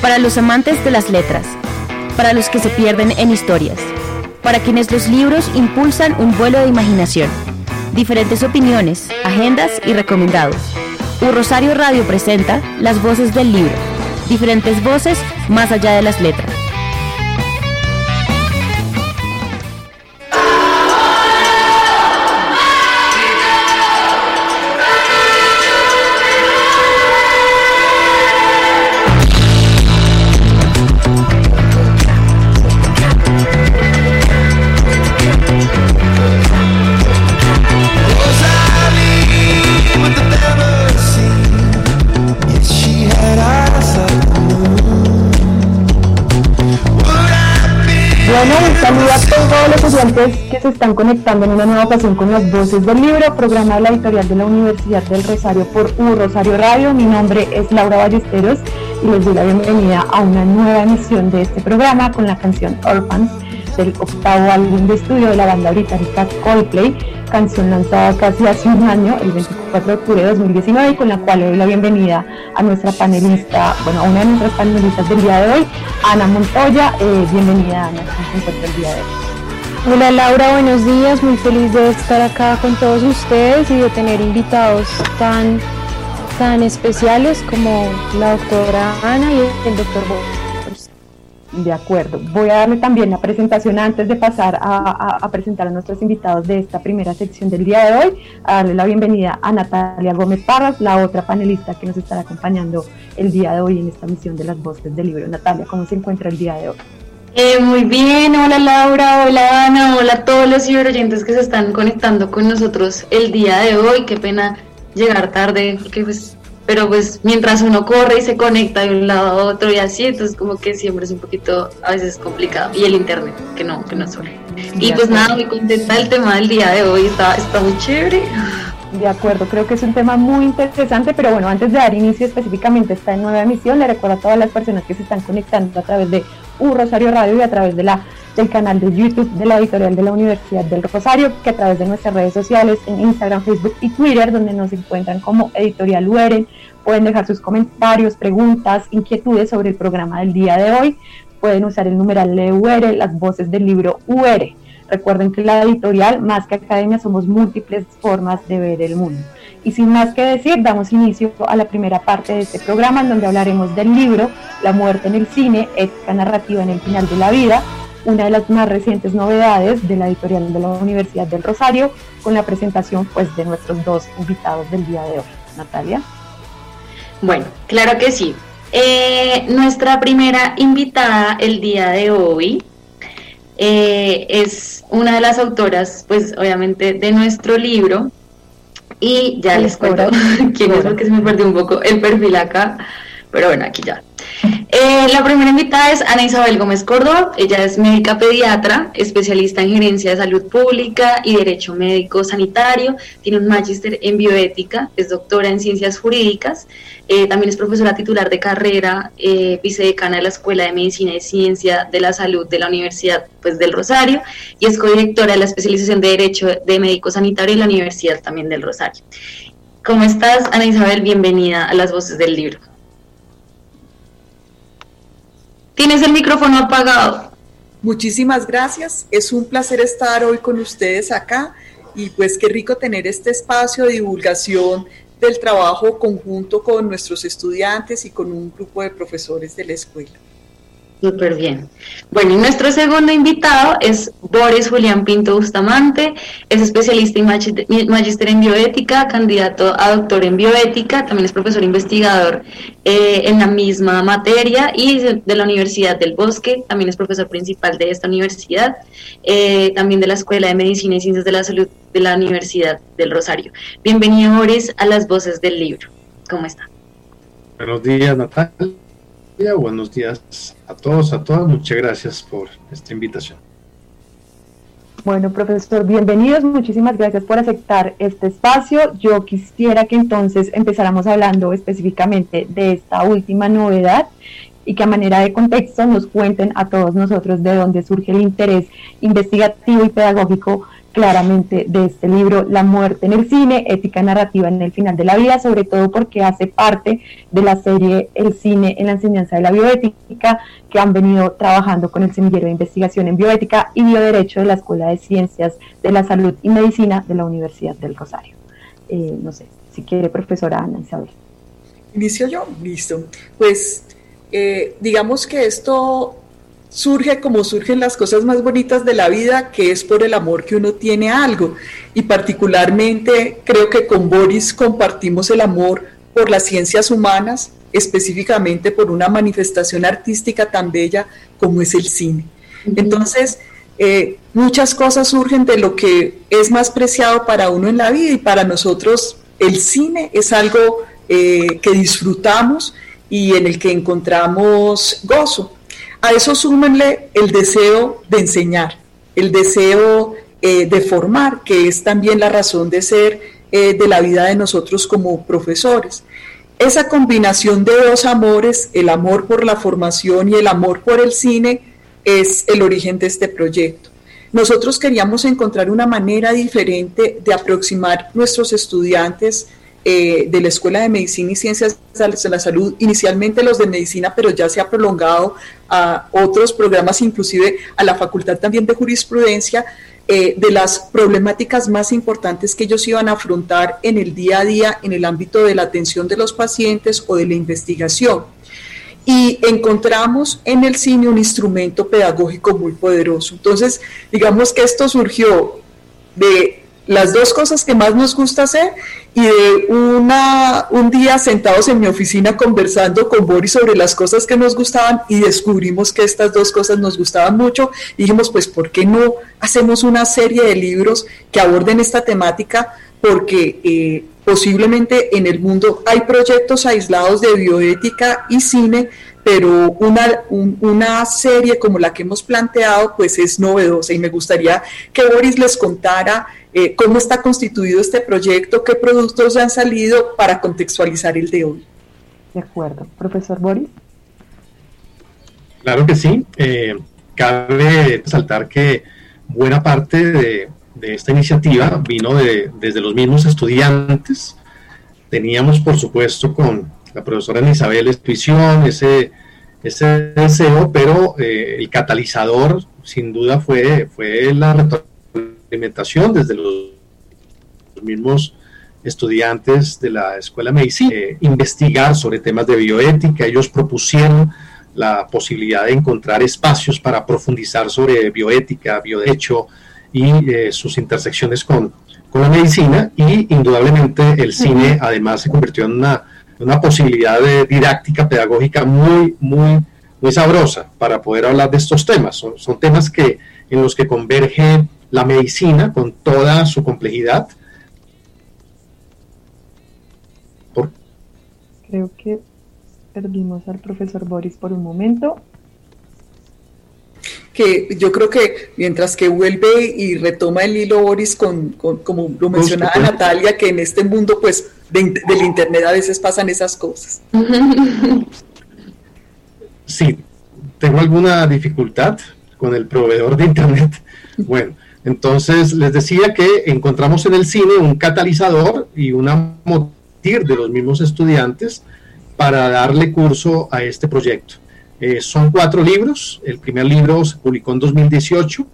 Para los amantes de las letras, para los que se pierden en historias, para quienes los libros impulsan un vuelo de imaginación, diferentes opiniones, agendas y recomendados. Rosario Radio presenta Las Voces del Libro, diferentes voces más allá de las letras. Bueno, un saludo a todos los estudiantes que se están conectando en una nueva ocasión con Las Voces del Libro, programa de la editorial de la Universidad del Rosario por Rosario Radio. Mi nombre es Laura Ballesteros y les doy la bienvenida a una nueva emisión de este programa con la canción Orphans, del octavo álbum de estudio de la banda británica Coldplay, canción lanzada casi hace un año, el 24 de octubre de 2019, y con la cual le doy la bienvenida a nuestra panelista, a una de nuestras panelistas del día de hoy, Ana Montoya. Bienvenida, Ana, ¿cómo se encuentra el día de hoy? Hola Laura, buenos días, muy feliz de estar acá con todos ustedes y de tener invitados tan especiales como la doctora Ana y el doctor Bob. De acuerdo, voy a darle también la presentación antes de pasar a presentar a nuestros invitados de esta primera sección del día de hoy, a darle la bienvenida a Natalia Gómez Parras, la otra panelista que nos estará acompañando el día de hoy en esta misión de Las Voces del Libro. Natalia, ¿cómo se encuentra el día de hoy? Muy bien, hola Laura, hola Ana, hola a todos los ciberoyentes que se están conectando con nosotros el día de hoy. Qué pena llegar tarde, porque pero mientras uno corre y se conecta de un lado a otro y así, entonces como que siempre es un poquito a veces complicado, y el internet que no suele. Y pues nada, muy contenta del tema del día de hoy, está muy chévere. De acuerdo, creo que es un tema muy interesante, pero bueno, antes de dar inicio específicamente a esta nueva emisión, le recuerdo a todas las personas que se están conectando a través de Rosario Radio y a través del canal de YouTube de la editorial de la Universidad del Rosario, que a través de nuestras redes sociales en Instagram, Facebook y Twitter, donde nos encuentran como Editorial UR, pueden dejar sus comentarios, preguntas, inquietudes sobre el programa del día de hoy. Pueden usar el numeral de UR, Las Voces del Libro UR. Recuerden que la editorial, más que academia, somos múltiples formas de ver el mundo. Y sin más que decir, damos inicio a la primera parte de este programa, en donde hablaremos del libro La muerte en el cine, ética narrativa en el final de la vida, una de las más recientes novedades de la editorial de la Universidad del Rosario, con la presentación de nuestros dos invitados del día de hoy. Natalia. Bueno, claro que sí. Nuestra primera invitada el día de hoy es una de las autoras, obviamente, de nuestro libro, y ya les cuento quién es, porque se me perdió un poco el perfil acá, pero bueno, aquí ya. La primera invitada es Ana Isabel Gómez Córdoba. Ella es médica pediatra, especialista en gerencia de salud pública y derecho médico sanitario, tiene un magíster en bioética, es doctora en ciencias jurídicas, también es profesora titular de carrera, vicedecana de la Escuela de Medicina y Ciencia de la Salud de la Universidad del Rosario, y es codirectora de la especialización de Derecho de Médico Sanitario en la Universidad también del Rosario. ¿Cómo estás, Ana Isabel? Bienvenida a Las Voces del Libro. Tienes el micrófono apagado. Muchísimas gracias, es un placer estar hoy con ustedes acá, y qué rico tener este espacio de divulgación del trabajo conjunto con nuestros estudiantes y con un grupo de profesores de la escuela. Súper bien. Bueno, y nuestro segundo invitado es Boris Julián Pinto Bustamante, es especialista y magíster en bioética, candidato a doctor en bioética, también es profesor investigador en la misma materia y de la Universidad del Bosque, también es profesor principal de esta universidad, también de la Escuela de Medicina y Ciencias de la Salud de la Universidad del Rosario. Bienvenido, Boris, a Las Voces del Libro. ¿Cómo está? Buenos días, Natalia. Buenos días a todos, a todas. Muchas gracias por esta invitación. Bueno, profesor, bienvenidos. Muchísimas gracias por aceptar este espacio. Yo quisiera que entonces empezáramos hablando específicamente de esta última novedad y que a manera de contexto nos cuenten a todos nosotros de dónde surge el interés investigativo y pedagógico claramente de este libro, La muerte en el cine, ética narrativa en el final de la vida, sobre todo porque hace parte de la serie El cine en la enseñanza de la bioética, que han venido trabajando con el semillero de investigación en bioética y bioderecho de la Escuela de Ciencias de la Salud y Medicina de la Universidad del Rosario. No sé, si quiere, profesora Ana Isabel. ¿Inicio yo? Listo. Pues digamos que esto surge como surgen las cosas más bonitas de la vida, que es por el amor que uno tiene a algo. Y particularmente creo que con Boris compartimos el amor por las ciencias humanas, específicamente por una manifestación artística tan bella como es el cine. Entonces, muchas cosas surgen de lo que es más preciado para uno en la vida, y para nosotros el cine es algo que disfrutamos y en el que encontramos gozo. A eso súmenle el deseo de enseñar, el deseo de formar, que es también la razón de ser de la vida de nosotros como profesores. Esa combinación de dos amores, el amor por la formación y el amor por el cine, es el origen de este proyecto. Nosotros queríamos encontrar una manera diferente de aproximar nuestros estudiantes de la Escuela de Medicina y Ciencias de la Salud, inicialmente los de Medicina, pero ya se ha prolongado a otros programas, inclusive a la Facultad también de Jurisprudencia, de las problemáticas más importantes que ellos iban a afrontar en el día a día en el ámbito de la atención de los pacientes o de la investigación. Y encontramos en el cine un instrumento pedagógico muy poderoso. Entonces, digamos que esto surgió de las dos cosas que más nos gusta hacer y de un día sentados en mi oficina conversando con Boris sobre las cosas que nos gustaban, y descubrimos que estas dos cosas nos gustaban mucho, y dijimos, pues, ¿por qué no hacemos una serie de libros que aborden esta temática? Porque posiblemente en el mundo hay proyectos aislados de bioética y cine, pero una serie como la que hemos planteado pues es novedosa, y me gustaría que Boris les contara cómo está constituido este proyecto, qué productos han salido, para contextualizar el de hoy. De acuerdo. Profesor Boris. Claro que sí. Cabe resaltar que buena parte de esta iniciativa vino desde los mismos estudiantes. Teníamos, por supuesto, con la profesora Ana Isabel intuición, ese deseo, pero el catalizador sin duda fue la retroalimentación desde los mismos estudiantes de la Escuela de Medicina, investigar sobre temas de bioética. Ellos propusieron la posibilidad de encontrar espacios para profundizar sobre bioética, bioderecho y sus intersecciones con la medicina, y indudablemente el cine además se convirtió en una posibilidad de didáctica pedagógica muy sabrosa para poder hablar de estos temas. Son temas en los que converge la medicina con toda su complejidad. Creo que perdimos al profesor Boris por un momento. Que yo creo que mientras que vuelve y retoma el hilo Boris como lo mencionaba Natalia, que en este mundo pues del internet a veces pasan esas cosas. Sí, tengo alguna dificultad con el proveedor de internet. Bueno, entonces les decía que encontramos en el cine un catalizador y una motir de los mismos estudiantes para darle curso a este proyecto. Son 4 libros. El primer libro se publicó en 2018.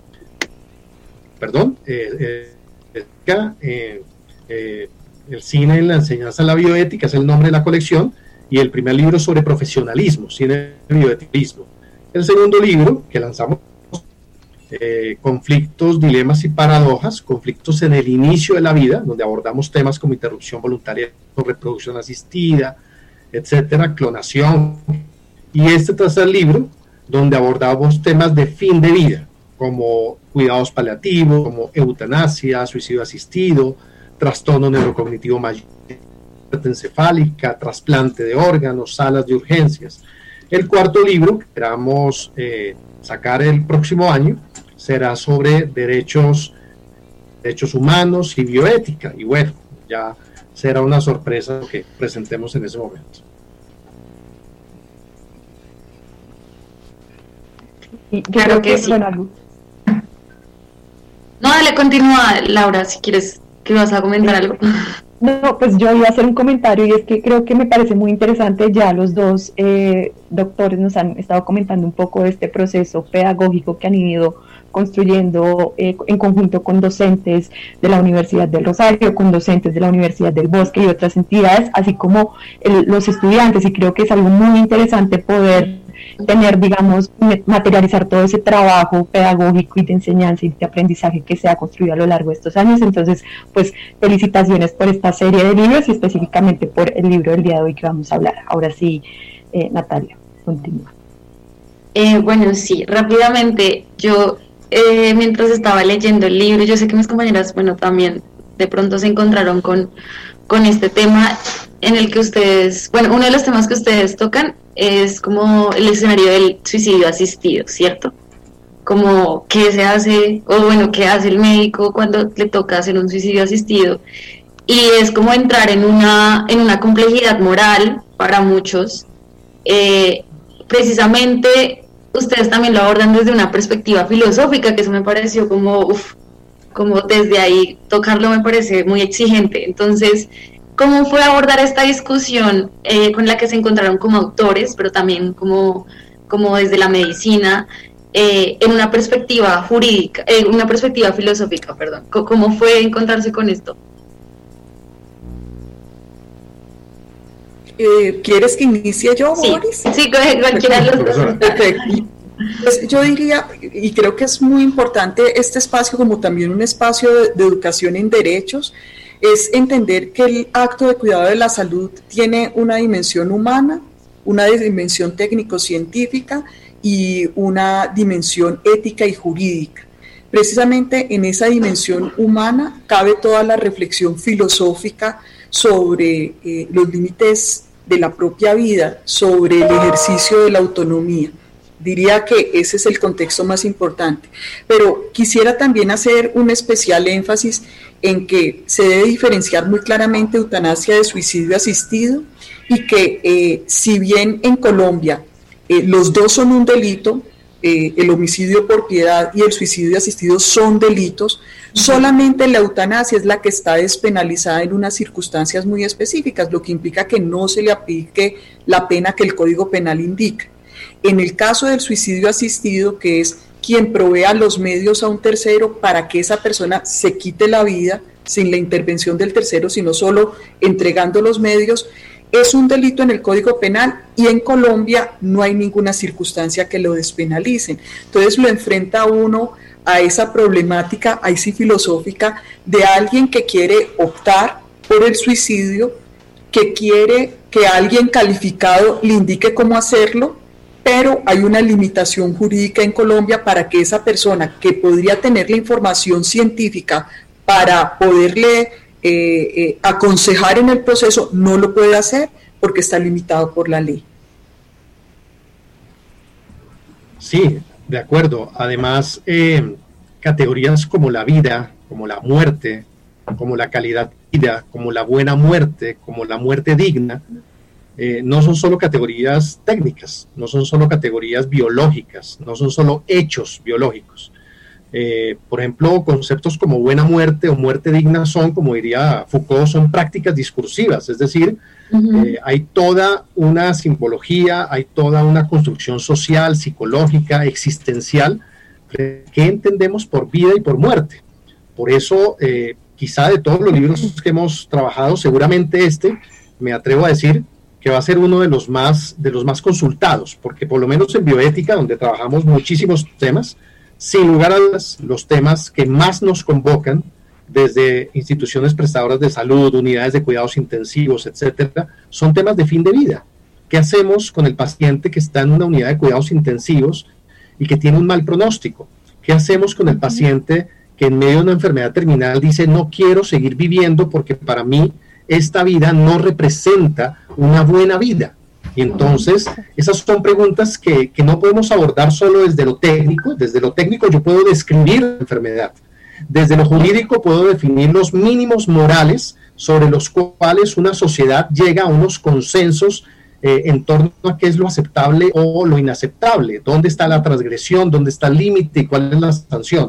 El cine en la enseñanza de la bioética es el nombre de la colección, y el primer libro sobre profesionalismo, cine y bioeticismo. El segundo libro que lanzamos, conflictos, dilemas y paradojas, conflictos en el inicio de la vida, donde abordamos temas como interrupción voluntaria, reproducción asistida, etcétera, clonación. Y este tercer libro, donde abordamos temas de fin de vida, como cuidados paliativos, como eutanasia, suicidio asistido, trastorno neurocognitivo mayor, muerte encefálica, trasplante de órganos, salas de urgencias. El cuarto libro, que esperamos sacar el próximo año, será sobre derechos humanos y bioética. Y bueno, ya será una sorpresa lo que presentemos en ese momento. Claro que sí. Bueno, no, dale, continúa, Laura, si quieres, que vas a comentar algo. No, pues yo iba a hacer un comentario y es que creo que me parece muy interesante, ya los dos doctores nos han estado comentando un poco de este proceso pedagógico que han ido construyendo en conjunto con docentes de la Universidad del Rosario, con docentes de la Universidad del Bosque y otras entidades, así como los estudiantes, y creo que es algo muy interesante poder tener, digamos, materializar todo ese trabajo pedagógico y de enseñanza y de aprendizaje que se ha construido a lo largo de estos años. Entonces, pues felicitaciones por esta serie de libros y específicamente por el libro del día de hoy que vamos a hablar. Ahora sí, Natalia, continúa. Bueno, sí, rápidamente, yo mientras estaba leyendo el libro, yo sé que mis compañeras, bueno, también de pronto se encontraron con este tema en el que ustedes, bueno, uno de los temas que ustedes tocan es como el escenario del suicidio asistido, ¿cierto? Como qué se hace, o bueno, qué hace el médico cuando le toca hacer un suicidio asistido, y es como entrar en una complejidad moral para muchos. Precisamente ustedes también lo abordan desde una perspectiva filosófica, que eso me pareció como desde ahí tocarlo me parece muy exigente. Entonces, ¿cómo fue abordar esta discusión con la que se encontraron como autores, pero también como desde la medicina, en una perspectiva jurídica, una perspectiva filosófica, perdón? ¿Cómo fue encontrarse con esto? ¿Quieres que inicie yo, sí, Boris? Sí, cualquiera de los dos. Perfecto. Pues yo diría, y creo que es muy importante este espacio como también un espacio de educación en derechos, es entender que el acto de cuidado de la salud tiene una dimensión humana, una dimensión técnico-científica y una dimensión ética y jurídica. Precisamente en esa dimensión humana cabe toda la reflexión filosófica sobre los límites de la propia vida, sobre el ejercicio de la autonomía. Diría que ese es el contexto más importante, pero quisiera también hacer un especial énfasis en que se debe diferenciar muy claramente eutanasia de suicidio asistido y que si bien en Colombia los dos son un delito, el homicidio por piedad y el suicidio asistido son delitos, solamente la eutanasia es la que está despenalizada en unas circunstancias muy específicas, lo que implica que no se le aplique la pena que el Código Penal indica. En el caso del suicidio asistido, que es quien provea los medios a un tercero para que esa persona se quite la vida sin la intervención del tercero, sino solo entregando los medios, es un delito en el Código Penal y en Colombia no hay ninguna circunstancia que lo despenalicen. Entonces lo enfrenta uno a esa problemática, ahí sí filosófica, de alguien que quiere optar por el suicidio, que quiere que alguien calificado le indique cómo hacerlo, pero hay una limitación jurídica en Colombia para que esa persona que podría tener la información científica para poderle aconsejar en el proceso no lo puede hacer porque está limitado por la ley. Sí, de acuerdo. Además, categorías como la vida, como la muerte, como la calidad de vida, como la buena muerte, como la muerte digna, no son solo categorías técnicas, no son solo categorías biológicas, no son solo hechos biológicos. Por ejemplo, conceptos como buena muerte o muerte digna son, como diría Foucault, son prácticas discursivas, es decir, hay toda una simbología, hay toda una construcción social, psicológica, existencial, que entendemos por vida y por muerte. Por eso, quizá de todos los libros que hemos trabajado, seguramente me atrevo a decir, que va a ser uno de los más consultados, porque por lo menos en bioética, donde trabajamos muchísimos temas, sin lugar a dudas, los temas que más nos convocan, desde instituciones prestadoras de salud, unidades de cuidados intensivos, etcétera, son temas de fin de vida. ¿Qué hacemos con el paciente que está en una unidad de cuidados intensivos y que tiene un mal pronóstico? ¿Qué hacemos con el paciente que en medio de una enfermedad terminal dice no quiero seguir viviendo porque para mí esta vida no representa una buena vida? Y entonces, esas son preguntas que no podemos abordar solo desde lo técnico. Desde lo técnico yo puedo describir la enfermedad. Desde lo jurídico puedo definir los mínimos morales sobre los cuales una sociedad llega a unos consensos en torno a qué es lo aceptable o lo inaceptable. ¿Dónde está la transgresión? ¿Dónde está el límite? ¿Y cuál es la sanción?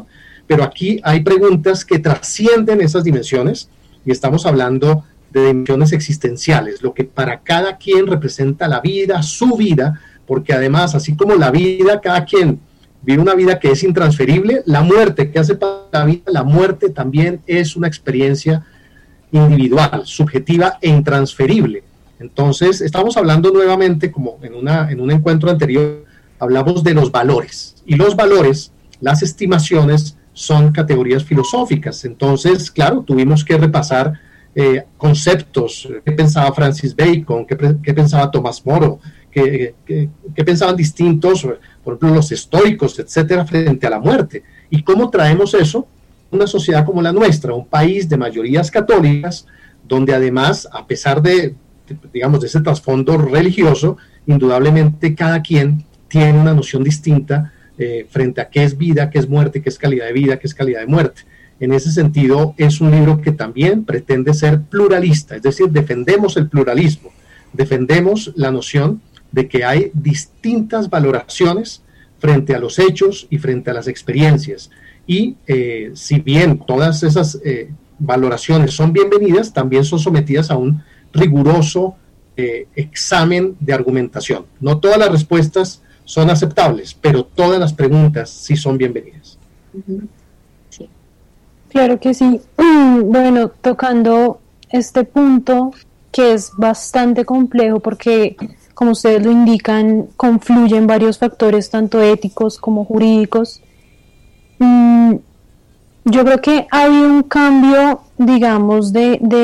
pero aquí hay preguntas que trascienden esas dimensiones y estamos hablando de dimensiones existenciales, lo que para cada quien representa la vida, su vida, porque además, así como la vida, cada quien vive una vida que es intransferible, la muerte que hace para la vida, la muerte también es una experiencia individual, subjetiva e intransferible. Entonces, estamos hablando nuevamente, como en un encuentro anterior, hablamos de los valores, y los valores, las estimaciones, son categorías filosóficas. Entonces, claro, tuvimos que repasar conceptos, qué pensaba Francis Bacon, qué pensaba Tomás Moro, qué pensaban distintos, por ejemplo, los estoicos, etcétera, frente a la muerte, y cómo traemos eso a una sociedad como la nuestra, un país de mayorías católicas, donde además, a pesar de ese trasfondo religioso, indudablemente cada quien tiene una noción distinta frente a qué es vida, qué es muerte, qué es calidad de vida, qué es calidad de muerte. En ese sentido, es un libro que también pretende ser pluralista, es decir, defendemos el pluralismo, defendemos la noción de que hay distintas valoraciones frente a los hechos y frente a las experiencias. Y si bien todas esas valoraciones son bienvenidas, también son sometidas a un riguroso examen de argumentación. No todas las respuestas son aceptables, pero todas las preguntas sí son bienvenidas. Sí. Claro que sí. Bueno, tocando este punto que es bastante complejo porque, como ustedes lo indican, confluyen varios factores, tanto éticos como jurídicos. Yo creo que ha habido un cambio, digamos,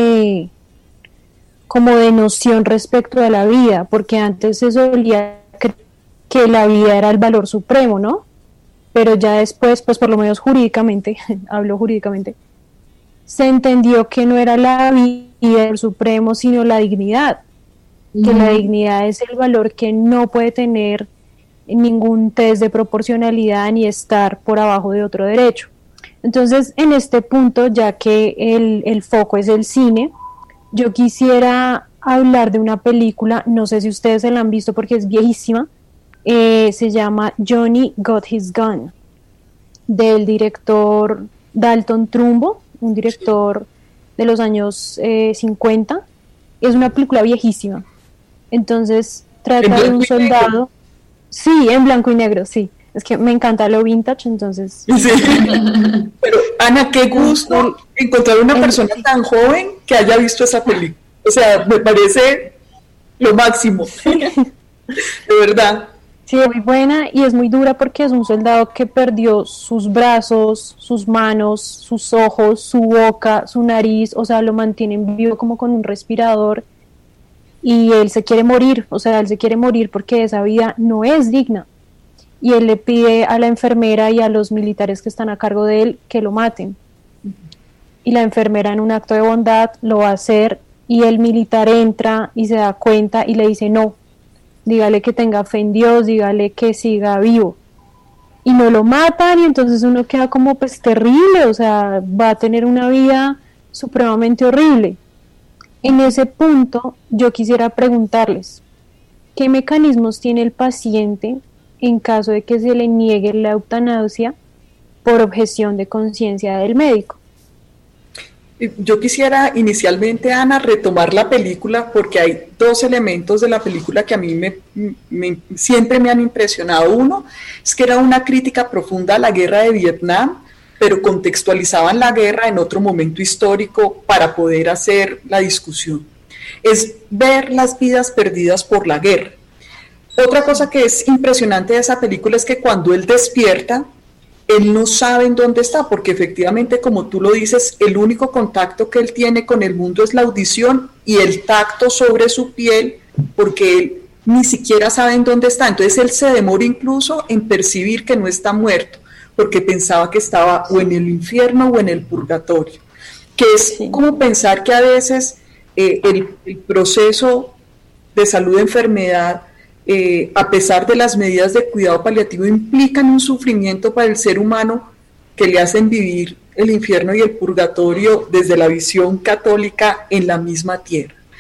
como de noción respecto a la vida, porque antes se solía creer que la vida era el valor supremo, ¿no? Pero ya después, pues por lo menos jurídicamente, hablo jurídicamente, se entendió que no era la vida el supremo, sino la dignidad, que la dignidad es el valor que no puede tener ningún test de proporcionalidad ni estar por abajo de otro derecho. Entonces, en este punto, ya que el foco es el cine, yo quisiera hablar de una película, no sé si ustedes se la han visto porque es viejísima, se llama Johnny Got His Gun, del director Dalton Trumbo, un director de los años 50. Es una película viejísima. Entonces trata de un soldado. Sí, en blanco y negro, sí. Es que me encanta lo vintage, entonces. Sí. Pero Ana, qué gusto encontrar una persona tan joven que haya visto esa película. O sea, me parece lo máximo. De verdad. Sí, es muy buena y es muy dura porque es un soldado que perdió sus brazos, sus manos, sus ojos, su boca, su nariz, o sea, lo mantienen vivo como con un respirador y él se quiere morir, o sea, él se quiere morir porque esa vida no es digna y él le pide a la enfermera y a los militares que están a cargo de él que lo maten y la enfermera en un acto de bondad lo va a hacer y el militar entra y se da cuenta y le dice no. Dígale que tenga fe en Dios, dígale que siga vivo. Y no lo matan y entonces uno queda como pues terrible, o sea, va a tener una vida supremamente horrible. En ese punto yo quisiera preguntarles, ¿qué mecanismos tiene el paciente en caso de que se le niegue la eutanasia por objeción de conciencia del médico? Yo quisiera inicialmente, Ana, retomar la película porque hay dos elementos de la película que a mí siempre me han impresionado. Uno es que era una crítica profunda a la guerra de Vietnam, pero contextualizaban la guerra en otro momento histórico para poder hacer la discusión. Es ver las vidas perdidas por la guerra. Otra cosa que es impresionante de esa película es que cuando él despierta, él no sabe en dónde está, porque efectivamente, como tú lo dices, el único contacto que él tiene con el mundo es la audición y el tacto sobre su piel, porque él ni siquiera sabe en dónde está. Entonces él se demora incluso en percibir que no está muerto, porque pensaba que estaba o en el infierno o en el purgatorio, que es como pensar que a veces el proceso de salud-enfermedad, a pesar de las medidas de cuidado paliativo, implican un sufrimiento para el ser humano que le hacen vivir el infierno y el purgatorio desde la visión católica en la misma tierra.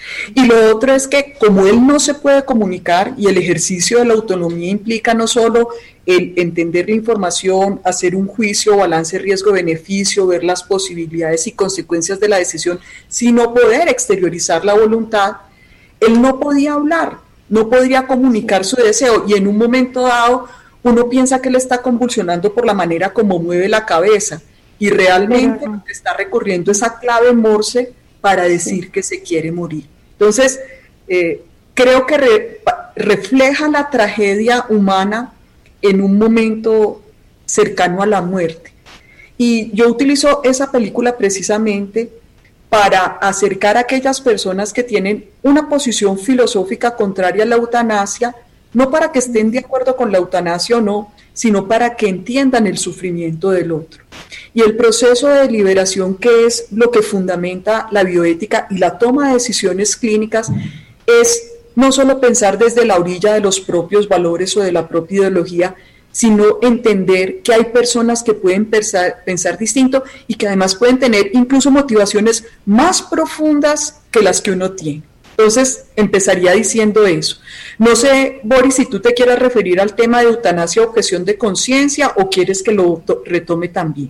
Y lo otro es que como él no se puede comunicar y el ejercicio de la autonomía implica no solo el entender la información, hacer un juicio, balance riesgo-beneficio, ver las posibilidades y consecuencias de la decisión, sino poder exteriorizar la voluntad, él no podía hablar, no podría comunicar su deseo y en un momento dado uno piensa que él está convulsionando por la manera como mueve la cabeza y realmente está recurriendo a esa clave Morse para decir que se quiere morir. Entonces, creo que refleja la tragedia humana en un momento cercano a la muerte. Y yo utilizo esa película precisamente para acercar a aquellas personas que tienen una posición filosófica contraria a la eutanasia, no para que estén de acuerdo con la eutanasia o no, sino para que entiendan el sufrimiento del otro. Y el proceso de deliberación, que es lo que fundamenta la bioética y la toma de decisiones clínicas, es no solo pensar desde la orilla de los propios valores o de la propia ideología, sino entender que hay personas que pueden pensar distinto y que además pueden tener incluso motivaciones más profundas que las que uno tiene. Entonces, empezaría diciendo eso. No sé, Boris, si tú te quieras referir al tema de eutanasia, objeción de conciencia, o quieres que lo retome también.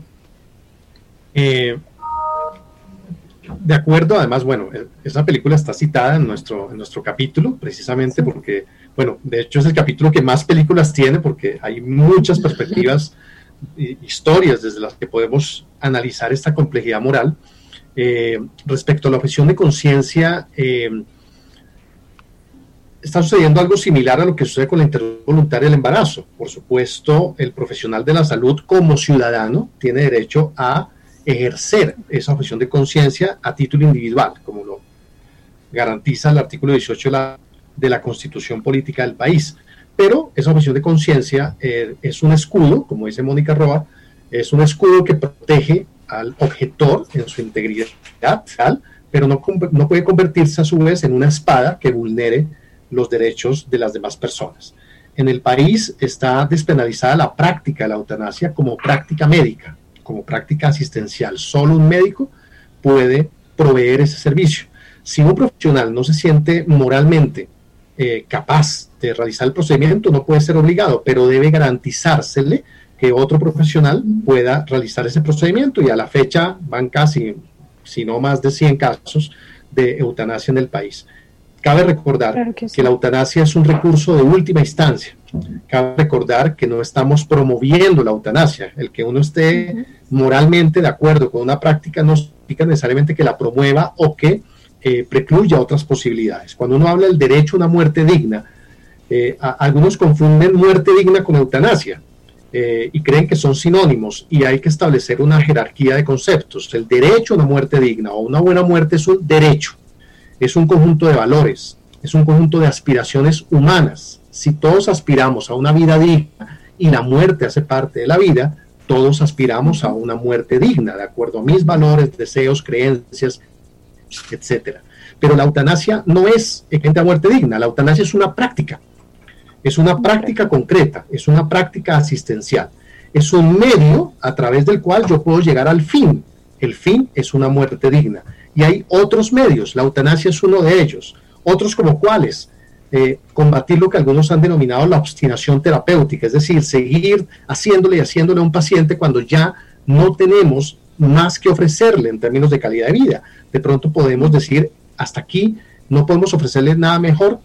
De acuerdo, además, bueno, esa película está citada en nuestro capítulo, precisamente porque, bueno, de hecho es el capítulo que más películas tiene, porque hay muchas perspectivas, historias desde las que podemos analizar esta complejidad moral. Respecto a la objeción de conciencia, está sucediendo algo similar a lo que sucede con la interrupción voluntaria del embarazo. Por supuesto, el profesional de la salud como ciudadano tiene derecho a ejercer esa objeción de conciencia a título individual, como lo garantiza el artículo 18 de la Constitución Política del país. Pero esa objeción de conciencia es un escudo, como dice Mónica Roa, es un escudo que protege al objetor en su integridad, pero no puede convertirse a su vez en una espada que vulnere los derechos de las demás personas. En el país está despenalizada la práctica de la eutanasia como práctica médica, como práctica asistencial. Solo un médico puede proveer ese servicio. Si un profesional no se siente moralmente capaz de realizar el procedimiento, no puede ser obligado, pero debe garantizársele que otro profesional pueda realizar ese procedimiento, y a la fecha van casi, si no más de 100 casos de eutanasia en el país. Cabe recordar que la eutanasia es un recurso de última instancia. Cabe recordar que no estamos promoviendo la eutanasia. El que uno esté moralmente de acuerdo con una práctica no significa necesariamente que la promueva o que precluya otras posibilidades. Cuando uno habla del derecho a una muerte digna, algunos confunden muerte digna con eutanasia. Y creen que son sinónimos, y hay que establecer una jerarquía de conceptos. El derecho a una muerte digna o una buena muerte es un derecho, es un conjunto de valores, es un conjunto de aspiraciones humanas. Si todos aspiramos a una vida digna y la muerte hace parte de la vida, todos aspiramos a una muerte digna, de acuerdo a mis valores, deseos, creencias, etcétera. Pero la eutanasia no es equivalente a muerte digna. La eutanasia es una práctica. Es una práctica concreta, es una práctica asistencial, es un medio a través del cual yo puedo llegar al fin. El fin es una muerte digna. Y hay otros medios, la eutanasia es uno de ellos. Otros como cuáles, combatir lo que algunos han denominado la obstinación terapéutica, es decir, seguir haciéndole y haciéndole a un paciente cuando ya no tenemos más que ofrecerle en términos de calidad de vida. De pronto podemos decir, hasta aquí no podemos ofrecerle nada mejor.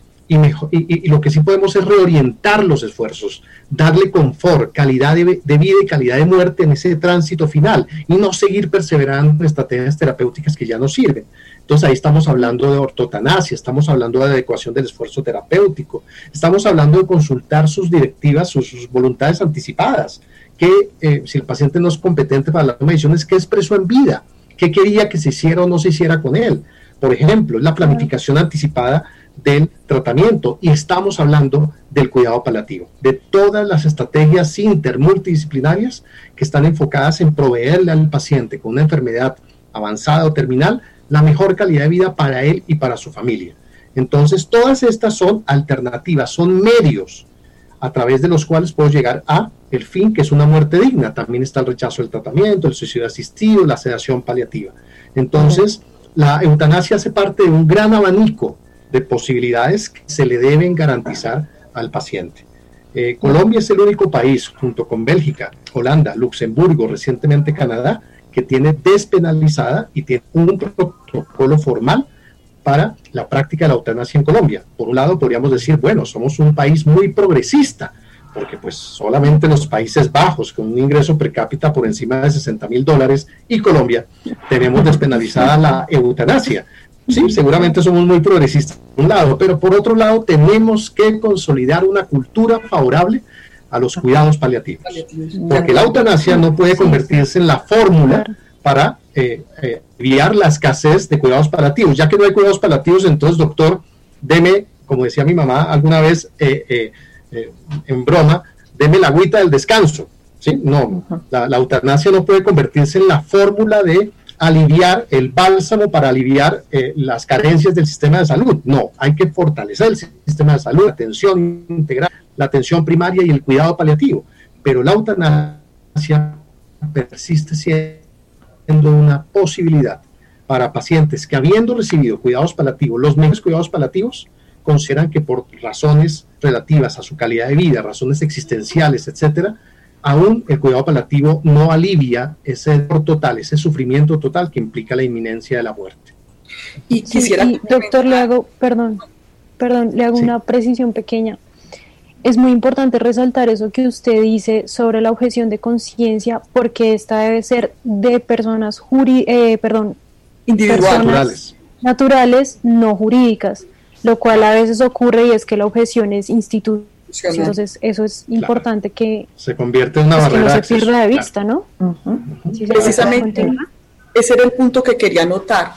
Y lo que sí podemos es reorientar los esfuerzos, darle confort, calidad de vida y calidad de muerte en ese tránsito final, y no seguir perseverando en estrategias terapéuticas que ya no sirven. Entonces ahí estamos hablando de ortotanasia, estamos hablando de adecuación del esfuerzo terapéutico, estamos hablando de consultar sus directivas, sus voluntades anticipadas, que si el paciente no es competente para la toma de decisiones, ¿qué expresó en vida? ¿Qué quería que se hiciera o no se hiciera con él? Por ejemplo, la planificación anticipada del tratamiento, y estamos hablando del cuidado paliativo, de todas las estrategias intermultidisciplinarias que están enfocadas en proveerle al paciente con una enfermedad avanzada o terminal la mejor calidad de vida para él y para su familia. Entonces, todas estas son alternativas, son medios a través de los cuales puedo llegar a el fin, que es una muerte digna. También está el rechazo del tratamiento, el suicidio asistido, la sedación paliativa. Entonces, la eutanasia hace parte de un gran abanico de posibilidades que se le deben garantizar al paciente. Colombia es el único país, junto con Bélgica, Holanda, Luxemburgo, recientemente Canadá, que tiene despenalizada y tiene un protocolo formal para la práctica de la eutanasia en Colombia. Por un lado podríamos decir, bueno, somos un país muy progresista, porque pues solamente los Países Bajos, con un ingreso per cápita por encima de $60,000, y Colombia, tenemos despenalizada la eutanasia. Sí, seguramente somos muy progresistas por un lado, pero por otro lado tenemos que consolidar una cultura favorable a los cuidados paliativos, porque la eutanasia no puede convertirse en la fórmula para aliviar la escasez de cuidados paliativos. Ya que no hay cuidados paliativos, entonces, doctor, deme, como decía mi mamá alguna vez en broma, deme la agüita del descanso. ¿Sí? No, la eutanasia no puede convertirse en la fórmula de aliviar el bálsamo para aliviar las carencias del sistema de salud. No, hay que fortalecer el sistema de salud, la atención integral, la atención primaria y el cuidado paliativo. Pero la eutanasia persiste siendo una posibilidad para pacientes que, habiendo recibido cuidados paliativos, los mejores cuidados paliativos, consideran que por razones relativas a su calidad de vida, razones existenciales, etcétera, aún el cuidado paliativo no alivia ese dolor total, ese sufrimiento total que implica la inminencia de la muerte. Y quisiera... Sí, doctor, le hago una precisión pequeña. Es muy importante resaltar eso que usted dice sobre la objeción de conciencia, porque esta debe ser de personas individuales, naturales, no jurídicas, lo cual a veces ocurre, y es que la objeción es institucional. Entonces eso es importante, que se convierte en una barrera, que no se pierda de vista, ¿no? Sí, precisamente ese era el punto que quería anotar.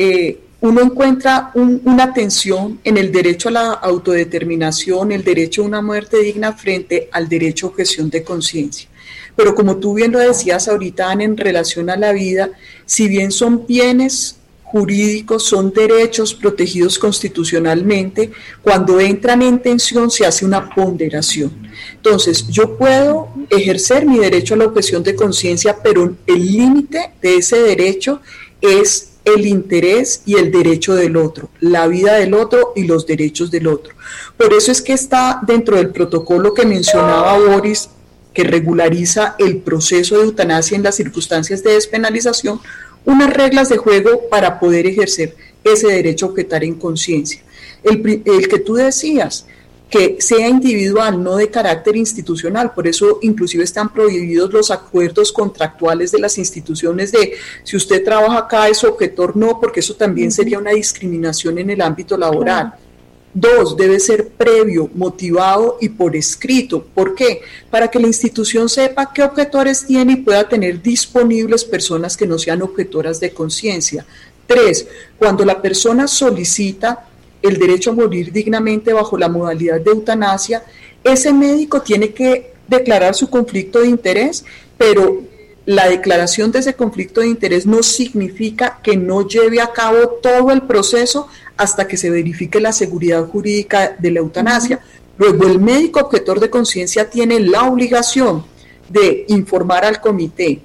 Uno encuentra una tensión en el derecho a la autodeterminación, el derecho a una muerte digna frente al derecho a objeción de conciencia. Pero como tú bien lo decías ahorita, Ana, en relación a la vida, si bien son bienes jurídicos, son derechos protegidos constitucionalmente, cuando entran en tensión se hace una ponderación. Entonces, yo puedo ejercer mi derecho a la objeción de conciencia, pero el límite de ese derecho es el interés y el derecho del otro, la vida del otro y los derechos del otro. Por eso es que está dentro del protocolo que mencionaba Boris, que regulariza el proceso de eutanasia en las circunstancias de despenalización, unas reglas de juego para poder ejercer ese derecho a objetar en conciencia. El que tú decías, que sea individual, no de carácter institucional, por eso inclusive están prohibidos los acuerdos contractuales de las instituciones de si usted trabaja acá es objetor, no, porque eso también sería una discriminación en el ámbito laboral. 2, debe ser previo, motivado y por escrito. ¿Por qué? Para que la institución sepa qué objetores tiene y pueda tener disponibles personas que no sean objetoras de conciencia. 3, cuando la persona solicita el derecho a morir dignamente bajo la modalidad de eutanasia, ese médico tiene que declarar su conflicto de interés, pero la declaración de ese conflicto de interés no significa que no lleve a cabo todo el proceso hasta que se verifique la seguridad jurídica de la eutanasia. Luego, el médico objetor de conciencia tiene la obligación de informar al comité,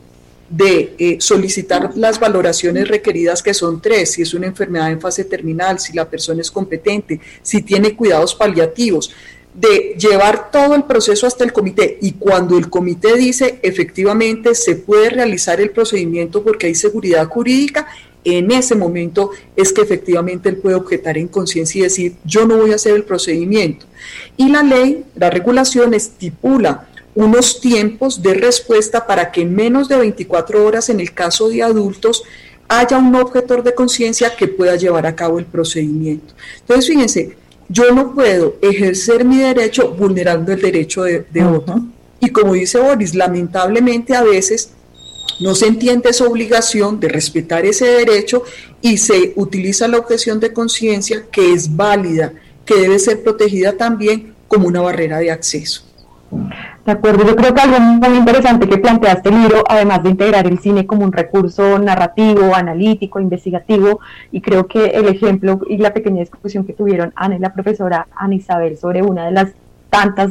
de solicitar las valoraciones requeridas, que son 3, si es una enfermedad en fase terminal, si la persona es competente, si tiene cuidados paliativos, de llevar todo el proceso hasta el comité, y cuando el comité dice efectivamente se puede realizar el procedimiento porque hay seguridad jurídica, en ese momento es que efectivamente él puede objetar en conciencia y decir yo no voy a hacer el procedimiento. Y la ley, la regulación estipula unos tiempos de respuesta para que en menos de 24 horas, en el caso de adultos, haya un objetor de conciencia que pueda llevar a cabo el procedimiento. Entonces, fíjense, yo no puedo ejercer mi derecho vulnerando el derecho de otro. Y como dice Boris, lamentablemente a veces no se entiende esa obligación de respetar ese derecho y se utiliza la objeción de conciencia, que es válida, que debe ser protegida también, como una barrera de acceso. De acuerdo, yo creo que algo muy interesante que plantea este libro, además de integrar el cine como un recurso narrativo, analítico, investigativo, y creo que el ejemplo y la pequeña discusión que tuvieron Ana y la profesora Ana Isabel sobre una de las tantas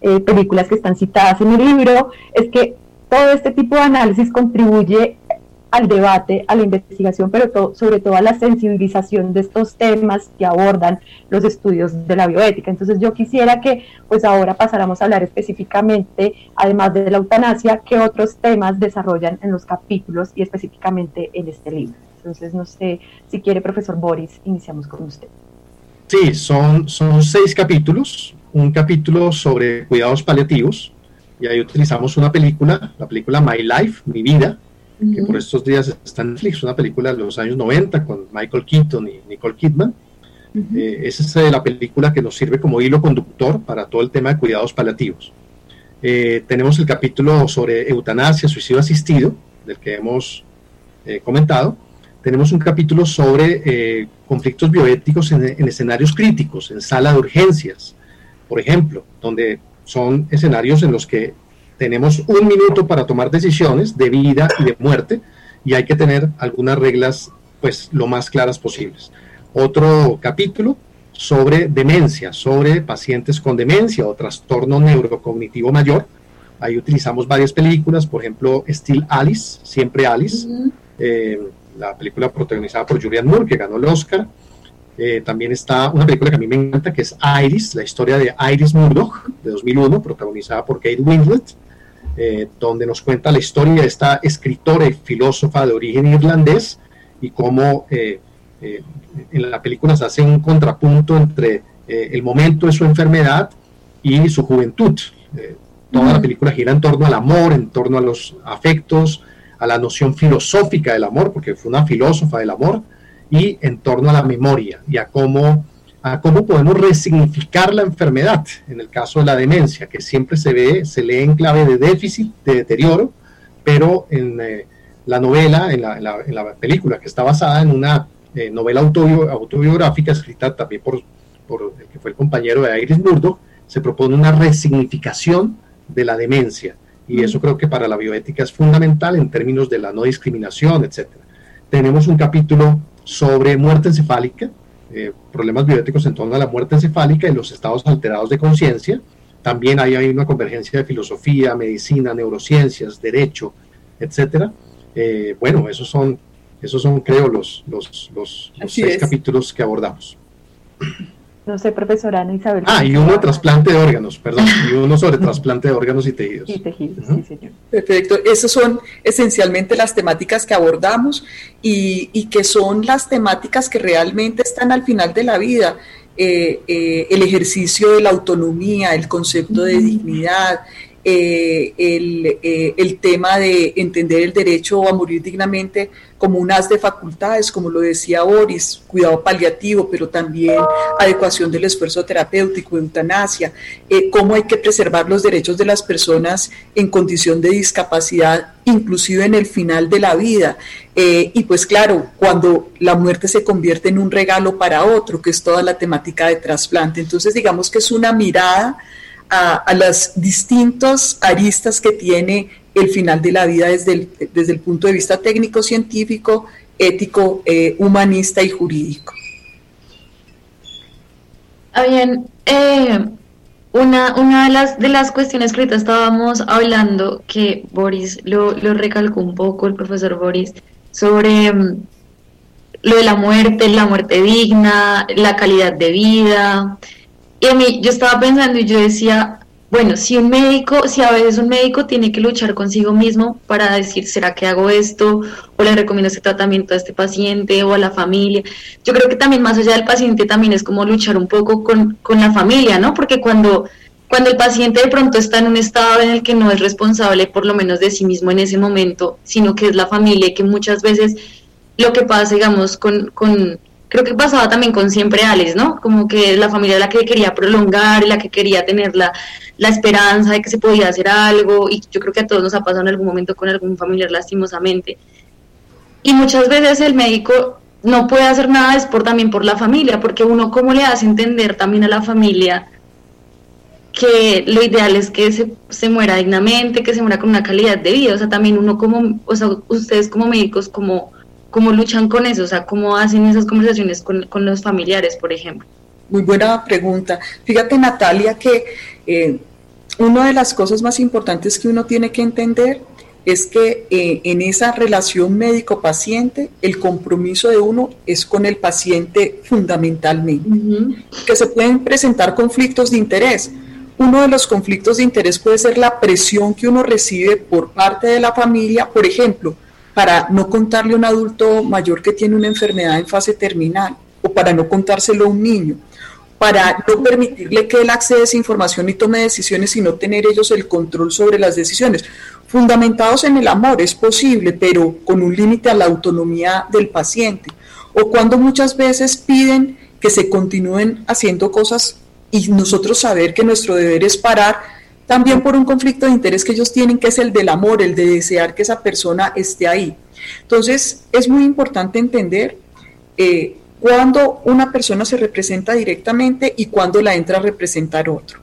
películas que están citadas en el libro, es que todo este tipo de análisis contribuye al debate, a la investigación, pero sobre todo a la sensibilización de estos temas que abordan los estudios de la bioética. Entonces yo quisiera que pues ahora pasáramos a hablar específicamente, además de la eutanasia, qué otros temas desarrollan en los capítulos y específicamente en este libro. Entonces no sé si quiere, profesor Boris, iniciamos con usted. Sí, son 6 capítulos, un capítulo sobre cuidados paliativos, y ahí utilizamos una película, la película My Life, Mi Vida, que por estos días está en Netflix, una película de los años 90 con Michael Keaton y Nicole Kidman. Esa es la película que nos sirve como hilo conductor para todo el tema de cuidados paliativos. Tenemos el capítulo sobre eutanasia, suicidio asistido, del que hemos comentado. Tenemos un capítulo sobre conflictos bioéticos en escenarios críticos, en sala de urgencias, por ejemplo, donde son escenarios en los que tenemos 1 minuto para tomar decisiones de vida y de muerte, y hay que tener algunas reglas pues lo más claras posibles. Otro capítulo sobre demencia, sobre pacientes con demencia o trastorno neurocognitivo mayor. Ahí utilizamos varias películas, por ejemplo, Still Alice, Siempre Alice, la película protagonizada por Julianne Moore, que ganó el Oscar. También está una película que a mí me encanta, que es Iris, la historia de Iris Murdoch, de 2001, protagonizada por Kate Winslet, donde nos cuenta la historia de esta escritora y filósofa de origen irlandés, y cómo en la película se hace un contrapunto entre el momento de su enfermedad y su juventud. Toda la película gira en torno al amor, en torno a los afectos, a la noción filosófica del amor, porque fue una filósofa del amor, y en torno a la memoria y a cómo podemos resignificar la enfermedad, en el caso de la demencia, que siempre se lee en clave de déficit, de deterioro, pero en la novela, en la película, que está basada en una novela autobiográfica escrita también por el que fue el compañero de Iris Murdoch, se propone una resignificación de la demencia, y eso creo que para la bioética es fundamental en términos de la no discriminación, etc. Tenemos un capítulo sobre muerte encefálica, problemas bioéticos en torno a la muerte encefálica y los estados alterados de conciencia. También hay una convergencia de filosofía, medicina, neurociencias, derecho, etcétera. Bueno, esos son creo los 6 capítulos que abordamos. No sé, profesora Ana Isabel. Y uno de trasplante de órganos, perdón, y uno sobre trasplante de órganos y tejidos. Y tejidos, sí, señor. Perfecto, esas son esencialmente las temáticas que abordamos y que son las temáticas que realmente están al final de la vida. El ejercicio de la autonomía, el concepto de dignidad, el tema de entender el derecho a morir dignamente como un haz de facultades, como lo decía Boris, cuidado paliativo, pero también adecuación del esfuerzo terapéutico, eutanasia, cómo hay que preservar los derechos de las personas en condición de discapacidad, inclusive en el final de la vida, y pues claro, cuando la muerte se convierte en un regalo para otro, que es toda la temática de trasplante. Entonces digamos que es una mirada a las distintas aristas que tiene el final de la vida desde el punto de vista técnico, científico, ético, humanista y jurídico. Bien, una de las cuestiones que ahorita estábamos hablando, que Boris lo recalcó un poco, el profesor Boris, sobre lo de la muerte digna, la calidad de vida. Y a mí, yo estaba pensando y yo decía, bueno, si a veces un médico tiene que luchar consigo mismo para decir, ¿será que hago esto? O le recomiendo este tratamiento a este paciente o a la familia. Yo creo que también más allá del paciente también es como luchar un poco con la familia, ¿no? Porque cuando el paciente de pronto está en un estado en el que no es responsable por lo menos de sí mismo en ese momento, sino que es la familia, y que muchas veces lo que pasa, digamos, creo que pasaba también con Siempre Alice, ¿no? Como que la familia era la que quería prolongar, la que quería tener la esperanza de que se podía hacer algo, y yo creo que a todos nos ha pasado en algún momento con algún familiar, lastimosamente. Y muchas veces el médico no puede hacer nada también por la familia, porque uno cómo le hace entender también a la familia que lo ideal es que se muera dignamente, que se muera con una calidad de vida. O sea, también ustedes como médicos, ¿cómo luchan con eso? O sea, ¿cómo hacen esas conversaciones con los familiares, por ejemplo? Muy buena pregunta. Fíjate, Natalia, que una de las cosas más importantes que uno tiene que entender es que en esa relación médico-paciente el compromiso de uno es con el paciente fundamentalmente, que se pueden presentar conflictos de interés. Uno de los conflictos de interés puede ser la presión que uno recibe por parte de la familia, por ejemplo, para no contarle a un adulto mayor que tiene una enfermedad en fase terminal, o para no contárselo a un niño, para no permitirle que él acceda a esa información y tome decisiones y no tener ellos el control sobre las decisiones. Fundamentados en el amor es posible, pero con un límite a la autonomía del paciente. O cuando muchas veces piden que se continúen haciendo cosas y nosotros saber que nuestro deber es parar, también por un conflicto de interés que ellos tienen, que es el del amor, el de desear que esa persona esté ahí. Entonces, es muy importante entender cuándo una persona se representa directamente y cuándo la entra a representar otro.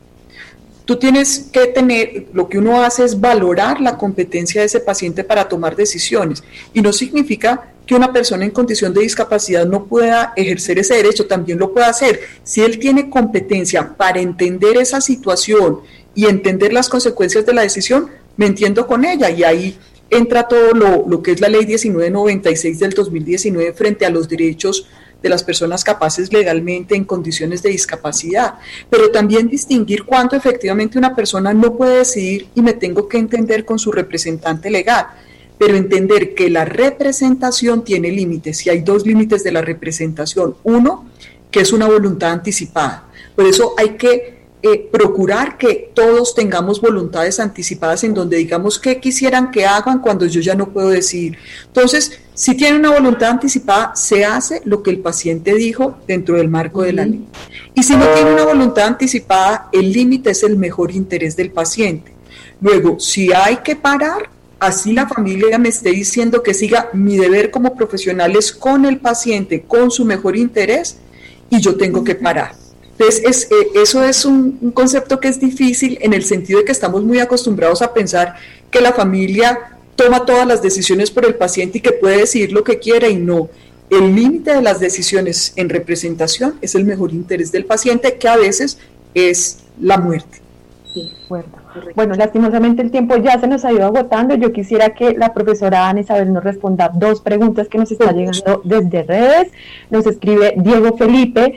Tú tienes que tener, lo que uno hace es valorar la competencia de ese paciente para tomar decisiones, y no significa que una persona en condición de discapacidad no pueda ejercer ese derecho, también lo puede hacer. Si él tiene competencia para entender esa situación y entender las consecuencias de la decisión, me entiendo con ella, y ahí entra todo lo que es la ley 1996 del 2019 frente a los derechos de las personas capaces legalmente en condiciones de discapacidad, pero también distinguir cuándo efectivamente una persona no puede decidir y me tengo que entender con su representante legal, pero entender que la representación tiene límites, y hay dos límites de la representación. Uno, que es una voluntad anticipada, por eso hay que procurar que todos tengamos voluntades anticipadas en donde digamos qué quisieran que hagan cuando yo ya no puedo decidir. Entonces, si tiene una voluntad anticipada, se hace lo que el paciente dijo dentro del marco de la ley. Y si no tiene una voluntad anticipada, el límite es el mejor interés del paciente. Luego, si hay que parar, así la familia me esté diciendo que siga, mi deber como profesional es con el paciente, con su mejor interés, y yo tengo que parar. Entonces, eso es un concepto que es difícil en el sentido de que estamos muy acostumbrados a pensar que la familia toma todas las decisiones por el paciente y que puede decidir lo que quiera, y no. El límite de las decisiones en representación es el mejor interés del paciente, que a veces es la muerte. Sí, bueno, lastimosamente el tiempo ya se nos ha ido agotando. Yo quisiera que la profesora Ana Isabel nos responda dos preguntas que nos están llegando desde redes. Nos escribe Diego Felipe: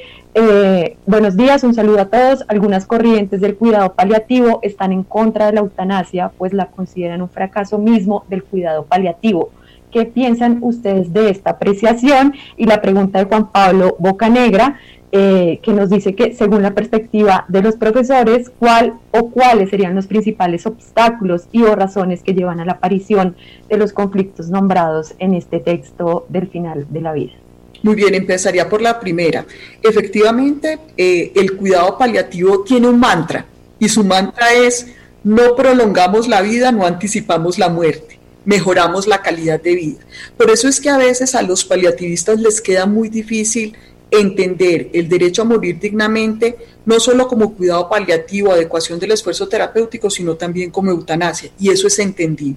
buenos días, un saludo a todos. Algunas corrientes del cuidado paliativo están en contra de la eutanasia, pues la consideran un fracaso mismo del cuidado paliativo. ¿Qué piensan ustedes de esta apreciación? Y la pregunta de Juan Pablo Bocanegra, que nos dice que, según la perspectiva de los profesores, ¿cuáles serían los principales obstáculos y o razones que llevan a la aparición de los conflictos nombrados en este texto del final de la vida? Muy bien, empezaría por la primera. Efectivamente, el cuidado paliativo tiene un mantra, y su mantra es: no prolongamos la vida, no anticipamos la muerte, mejoramos la calidad de vida. Por eso es que a veces a los paliativistas les queda muy difícil entender el derecho a morir dignamente, no solo como cuidado paliativo, adecuación del esfuerzo terapéutico, sino también como eutanasia, y eso es entendible.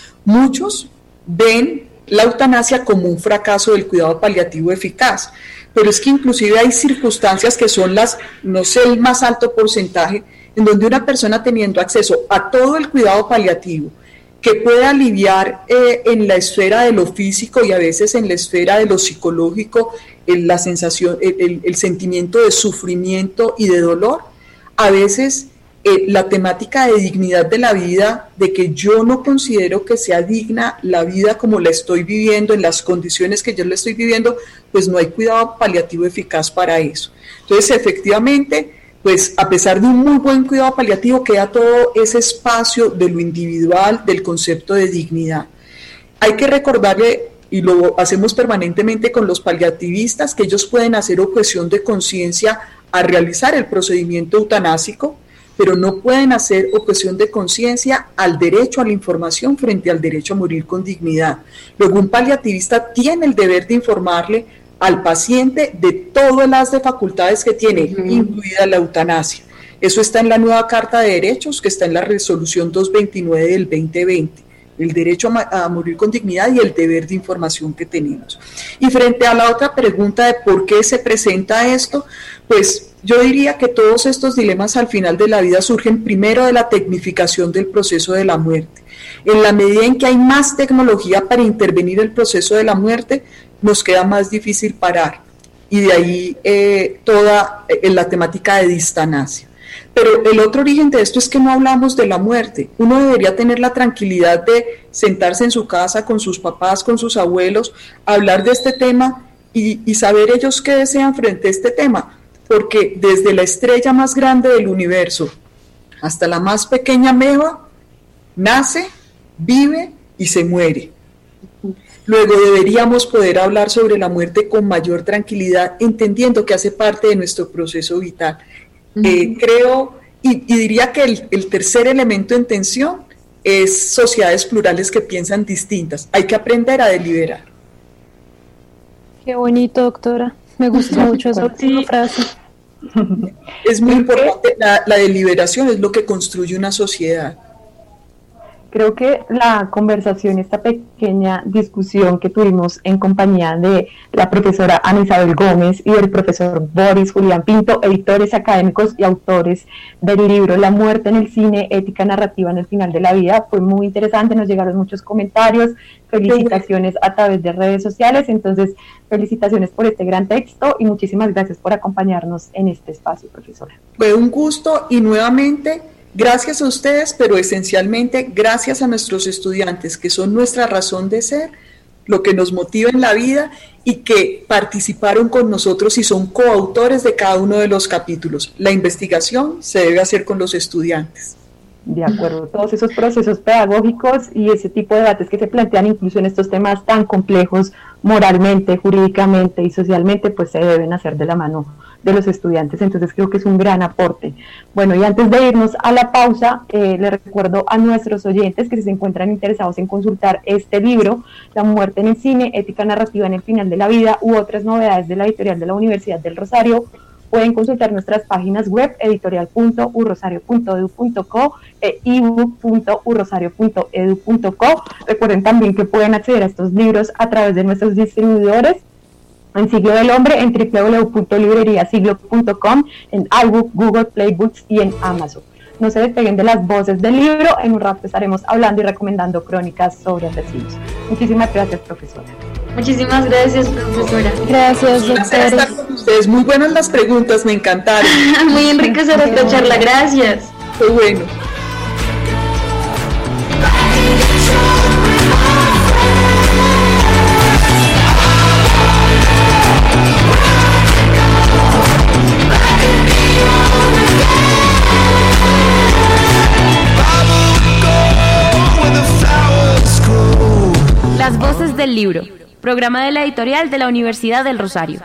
Muchos ven la eutanasia como un fracaso del cuidado paliativo eficaz, pero es que inclusive hay circunstancias que son no sé, el más alto porcentaje, en donde una persona teniendo acceso a todo el cuidado paliativo, que puede aliviar en la esfera de lo físico y a veces en la esfera de lo psicológico, la sensación, el sentimiento de sufrimiento y de dolor, a veces la temática de dignidad de la vida, de que yo no considero que sea digna la vida como la estoy viviendo, en las condiciones que yo la estoy viviendo, pues no hay cuidado paliativo eficaz para eso. Entonces, efectivamente, pues a pesar de un muy buen cuidado paliativo, queda todo ese espacio de lo individual, del concepto de dignidad. Hay que recordarle, y lo hacemos permanentemente con los paliativistas, que ellos pueden hacer objeción de conciencia a realizar el procedimiento eutanásico, pero no pueden hacer objeción de conciencia al derecho a la información frente al derecho a morir con dignidad. Luego, un paliativista tiene el deber de informarle al paciente de todas las facultades que tiene, incluida la eutanasia. Eso está en la nueva Carta de Derechos, que está en la Resolución 229 del 2020, el derecho a morir con dignidad y el deber de información que tenemos. Y frente a la otra pregunta de por qué se presenta esto, pues yo diría que todos estos dilemas al final de la vida surgen primero de la tecnificación del proceso de la muerte. En la medida en que hay más tecnología para intervenir el proceso de la muerte, nos queda más difícil parar. Y de ahí toda la temática de distanasia. Pero el otro origen de esto es que no hablamos de la muerte. Uno debería tener la tranquilidad de sentarse en su casa con sus papás, con sus abuelos, hablar de este tema y saber ellos qué desean frente a este tema. Porque desde la estrella más grande del universo hasta la más pequeña ameba, nace, vive y se muere. Luego deberíamos poder hablar sobre la muerte con mayor tranquilidad, entendiendo que hace parte de nuestro proceso vital. Creo, y diría que el tercer elemento en tensión es sociedades plurales que piensan distintas. Hay que aprender a deliberar. Qué bonito, doctora. Me gustó mucho esa última frase. Es muy importante, la deliberación es lo que construye una sociedad. Creo que la conversación, esta pequeña discusión que tuvimos en compañía de la profesora Ana Isabel Gómez y del profesor Boris Julián Pinto, editores académicos y autores del libro La muerte en el cine, ética narrativa en el final de la vida, fue muy interesante, nos llegaron muchos comentarios, felicitaciones a través de redes sociales, entonces felicitaciones por este gran texto y muchísimas gracias por acompañarnos en este espacio, profesora. Fue un gusto y nuevamente gracias a ustedes, pero esencialmente gracias a nuestros estudiantes, que son nuestra razón de ser, lo que nos motiva en la vida y que participaron con nosotros y son coautores de cada uno de los capítulos. La investigación se debe hacer con los estudiantes. De acuerdo, todos esos procesos pedagógicos y ese tipo de debates que se plantean incluso en estos temas tan complejos moralmente, jurídicamente y socialmente, pues se deben hacer de la mano de los estudiantes, entonces creo que es un gran aporte. Bueno, y antes de irnos a la pausa, le recuerdo a nuestros oyentes que si se encuentran interesados en consultar este libro, La muerte en el cine, ética narrativa en el final de la vida, u otras novedades de la editorial de la Universidad del Rosario, pueden consultar nuestras páginas web editorial.urrosario.edu.co e ebook.urrosario.edu.co. Recuerden también que pueden acceder a estos libros a través de nuestros distribuidores en Siglo del Hombre, en www.libreriasiglo.com, en iBook, Google Play Books y en Amazon. No se despeguen de las voces del libro, en un rato estaremos hablando y recomendando crónicas sobre asesinos. Muchísimas gracias, profesora. Muchísimas gracias, profesora. Gracias, doctora. Estar con ustedes. Muy buenas las preguntas, me encantaron. Muy enriquecedora esta charla, gracias. Qué bueno. Las voces del libro, programa de la editorial de la Universidad del Rosario.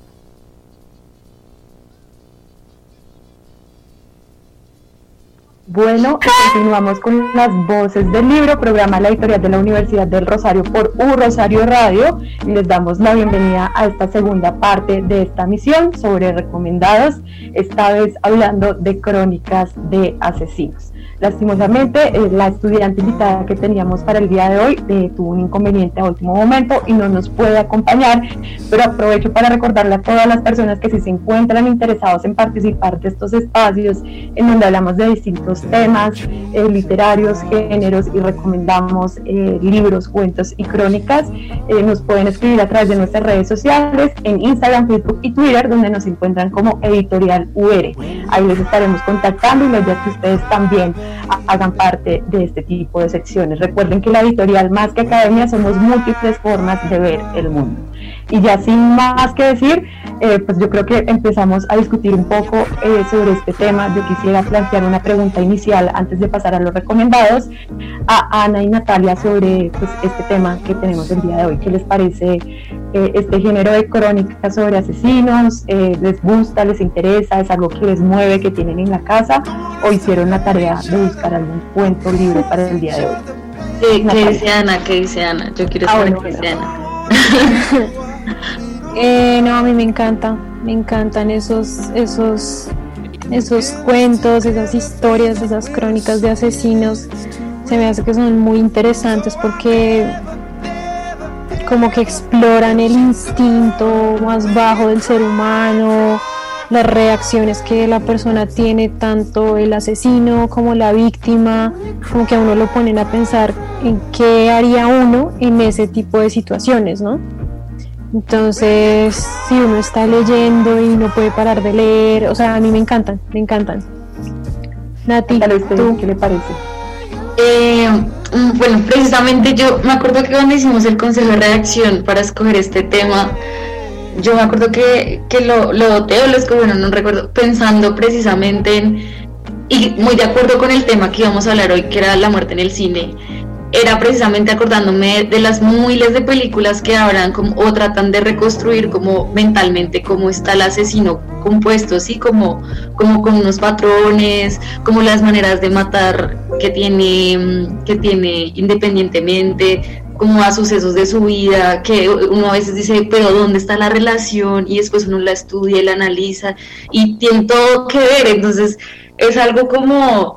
Bueno, continuamos con las voces del libro, programa de la editorial de la Universidad del Rosario por Rosario Radio, y les damos la bienvenida a esta segunda parte de esta misión sobre recomendados, esta vez hablando de crónicas de asesinos. Lastimosamente, la estudiante invitada que teníamos para el día de hoy tuvo un inconveniente a último momento y no nos puede acompañar, pero aprovecho para recordarle a todas las personas que si se encuentran interesados en participar de estos espacios en donde hablamos de distintos temas literarios, géneros y recomendamos libros, cuentos y crónicas, nos pueden escribir a través de nuestras redes sociales, en Instagram, Facebook y Twitter, donde nos encuentran como Editorial UR. Ahí les estaremos contactando y la idea es que ustedes también hagan parte de este tipo de secciones. Recuerden que la editorial, más que academia, somos múltiples formas de ver el mundo. Y ya sin más que decir, pues yo creo que empezamos a discutir un poco sobre este tema. Yo quisiera plantear una pregunta inicial antes de pasar a los recomendados a Ana y Natalia sobre pues, este tema que tenemos el día de hoy. ¿Qué les parece este género de crónicas sobre asesinos? ¿Les gusta, les interesa, es algo que les mueve, que tienen en la casa, o hicieron la tarea de buscar algún cuento, libro para el día de hoy? ¿Qué dice Ana? ¿Qué dice Ana? Yo quiero saber qué dice Ana. No, a mí me encantan esos cuentos, esas historias, esas crónicas de asesinos. Se me hace que son muy interesantes porque como que exploran el instinto más bajo del ser humano, las reacciones que la persona tiene, tanto el asesino como la víctima, como que a uno lo ponen a pensar en qué haría uno en ese tipo de situaciones, ¿no? Entonces, si uno está leyendo y no puede parar de leer, o sea, a mí me encantan. Nati, ¿tú qué le parece? Bueno, precisamente yo me acuerdo que cuando hicimos el consejo de redacción para escoger este tema, yo me acuerdo que lo voté o lo escogí, no recuerdo, pensando precisamente y muy de acuerdo con el tema que íbamos a hablar hoy, que era la muerte en el cine. Era precisamente acordándome de las miles de películas que hablan o tratan de reconstruir como mentalmente cómo está el asesino compuesto, ¿sí? Como con unos patrones, como las maneras de matar que tiene independientemente, como a sucesos de su vida, que uno a veces dice, pero ¿dónde está la relación? Y después uno la estudia y la analiza y tiene todo que ver, entonces es algo como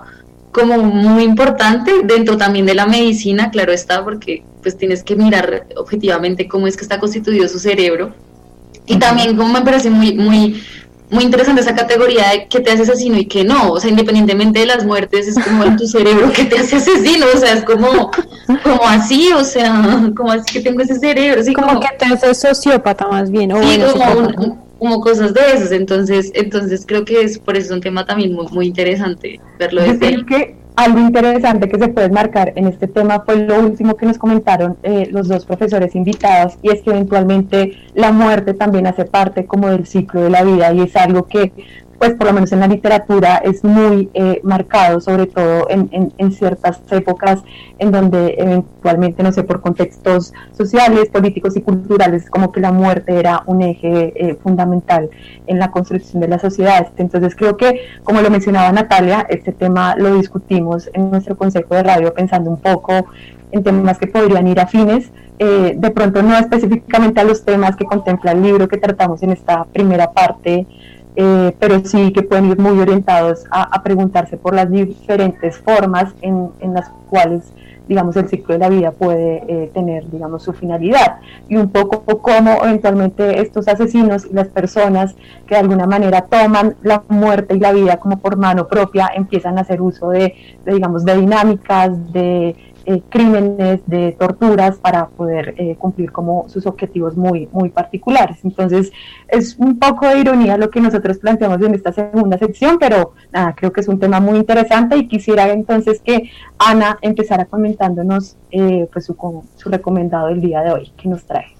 muy importante dentro también de la medicina, claro está, porque pues tienes que mirar objetivamente cómo es que está constituido su cerebro. Y también como me parece muy interesante esa categoría de qué te hace asesino y qué no, o sea, independientemente de las muertes, es como en tu cerebro que te hace asesino, o sea, es como así, o sea, como así que tengo ese cerebro, ¿sí? Como que te hace sociópata más bien, o sí, bueno, como cosas de esas, entonces creo que es por eso es un tema también muy interesante verlo desde ahí. Que algo interesante que se puede marcar en este tema fue lo último que nos comentaron los dos profesores invitados, y es que eventualmente la muerte también hace parte como del ciclo de la vida, y es algo que pues por lo menos en la literatura es muy marcado, sobre todo en ciertas épocas en donde eventualmente, no sé, por contextos sociales, políticos y culturales, como que la muerte era un eje fundamental en la construcción de las sociedades. Entonces creo que, como lo mencionaba Natalia, este tema lo discutimos en nuestro consejo de radio pensando un poco en temas que podrían ir afines, de pronto no específicamente a los temas que contempla el libro que tratamos en esta primera parte, pero sí que pueden ir muy orientados a preguntarse por las diferentes formas en las cuales, digamos, el ciclo de la vida puede tener, digamos, su finalidad, y un poco cómo eventualmente estos asesinos y las personas que de alguna manera toman la muerte y la vida como por mano propia empiezan a hacer uso de digamos, de dinámicas, de crímenes, de torturas para poder cumplir como sus objetivos muy particulares. Entonces es un poco de ironía lo que nosotros planteamos en esta segunda sección, pero nada, creo que es un tema muy interesante, y quisiera entonces que Ana empezara comentándonos pues su recomendado del día de hoy que nos trae.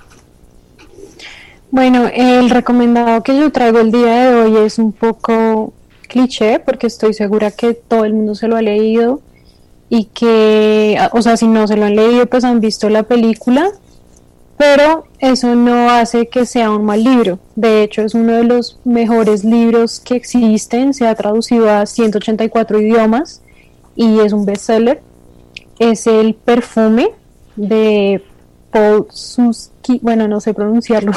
Bueno, el recomendado que yo traigo el día de hoy es un poco cliché, porque estoy segura que todo el mundo se lo ha leído, y que, o sea, si no se lo han leído, pues han visto la película, pero eso no hace que sea un mal libro. De hecho, es uno de los mejores libros que existen, se ha traducido a 184 idiomas y es un bestseller. Es El perfume de Paul Suskind, bueno, no sé pronunciarlo,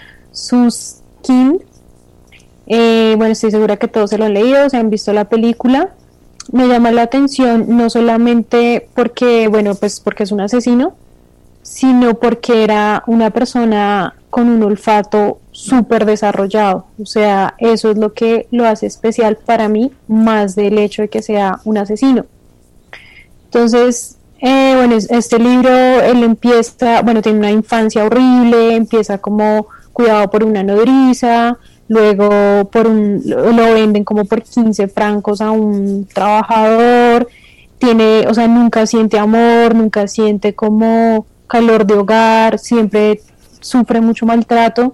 Suskind. Bueno, estoy segura que todos se lo han leído, se han visto la película. Me llama la atención no solamente porque, bueno, pues porque es un asesino, sino porque era una persona con un olfato súper desarrollado. O sea, eso es lo que lo hace especial para mí, más del hecho de que sea un asesino. Entonces, bueno, este libro, él empieza, bueno, tiene una infancia horrible, empieza como cuidado por una nodriza, luego lo venden como por 15 francos a un trabajador, o sea, nunca siente amor, nunca siente como calor de hogar, siempre sufre mucho maltrato.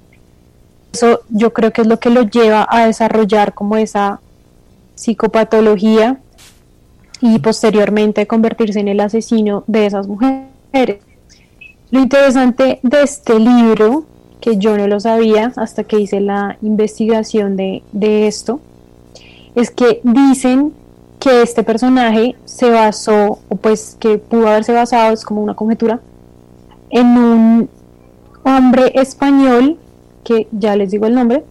Eso yo creo que es lo que lo lleva a desarrollar como esa psicopatología y posteriormente convertirse en el asesino de esas mujeres. Lo interesante de este libro, que yo no lo sabía hasta que hice la investigación de esto, es que dicen que este personaje se basó, o pues que pudo haberse basado, es como una conjetura, en un hombre español, que ya les digo el nombre,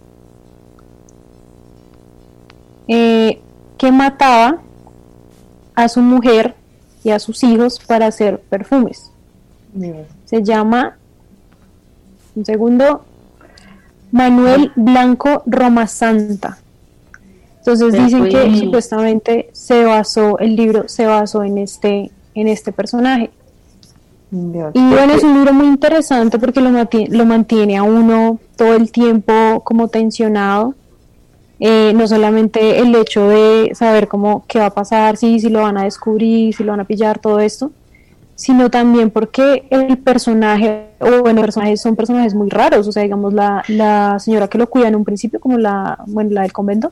que mataba a su mujer y a sus hijos para hacer perfumes. Se llama, un segundo, Manuel Blanco Romasanta. Entonces dicen que supuestamente el libro se basó en este personaje. Dios. Y bueno, es un libro muy interesante porque lo mantiene a uno todo el tiempo como tensionado. No solamente el hecho de saber qué va a pasar, si lo van a descubrir, si lo van a pillar, todo esto, sino también porque el personaje, son personajes muy raros. O sea, digamos, la señora que lo cuida en un principio, como la del convento,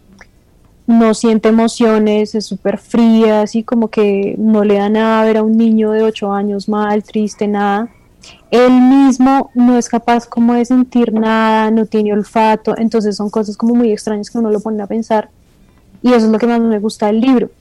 no siente emociones, es súper fría, así como que no le da nada ver a un niño de 8 años mal, triste, nada. Él mismo no es capaz como de sentir nada, no tiene olfato, entonces son cosas como muy extrañas que uno lo pone a pensar, y eso es lo que más me gusta del libro.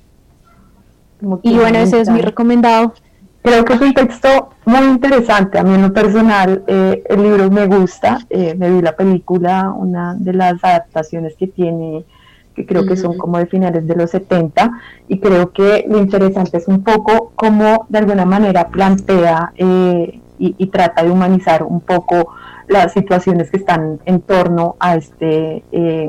Y bueno, ese es mi recomendado. Creo que es un texto muy interesante. A mí en lo personal el libro me gusta. Me vi la película, una de las adaptaciones que tiene, que creo que son como de finales de los 70, y creo que lo interesante es un poco cómo de alguna manera plantea y trata de humanizar un poco las situaciones que están en torno a este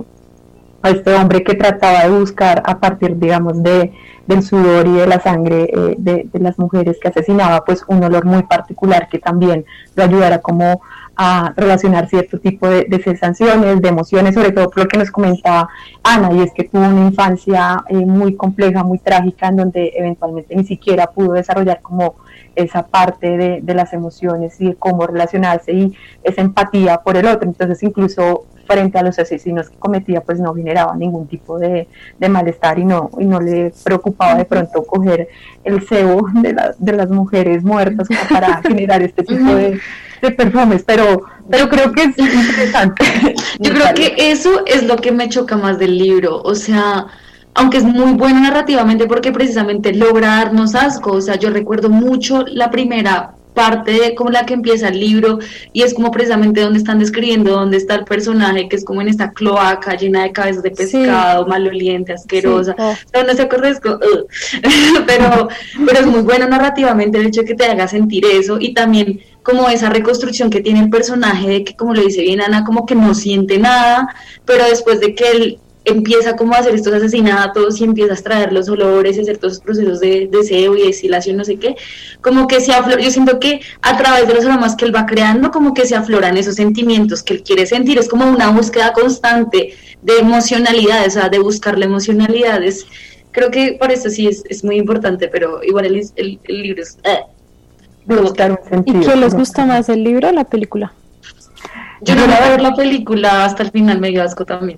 hombre que trataba de buscar a partir, digamos, del sudor y de la sangre de las mujeres que asesinaba, pues un olor muy particular que también lo ayudara como a relacionar cierto tipo de sensaciones, de emociones, sobre todo por lo que nos comentaba Ana, y es que tuvo una infancia muy compleja, muy trágica, en donde eventualmente ni siquiera pudo desarrollar como esa parte de las emociones y de cómo relacionarse y esa empatía por el otro. Entonces, incluso frente a los asesinos que cometía, pues no generaba ningún tipo de malestar y no le preocupaba de pronto coger el cebo de las mujeres muertas como para generar este tipo de perfumes, pero creo que es interesante. Yo creo que eso es lo que me choca más del libro, o sea, aunque es muy bueno narrativamente porque precisamente logra darnos asco. O sea, yo recuerdo mucho la primera parte de como la que empieza el libro, y es como precisamente donde están describiendo dónde está el personaje, que es como en esta cloaca llena de cabezas de pescado, maloliente, asquerosa. O sea, no se acuerda, pero es muy bueno narrativamente el hecho de que te haga sentir eso, y también como esa reconstrucción que tiene el personaje de que, como lo dice bien Ana, como que no siente nada, pero después de que él empieza como a hacer estos asesinatos y empieza a extraer los olores y hacer todos esos procesos de deseo y destilación, no sé qué, como que se aflora. Yo siento que a través de los aromas que él va creando, como que se afloran esos sentimientos que él quiere sentir. Es como una búsqueda constante de emocionalidad, o sea, de buscar la emocionalidad. Creo que por eso sí es muy importante, pero igual el libro es... de buscar un sentido. ¿Y qué les gusta más, el libro o la película? Yo no voy a ver la película, hasta el final me dio asco también.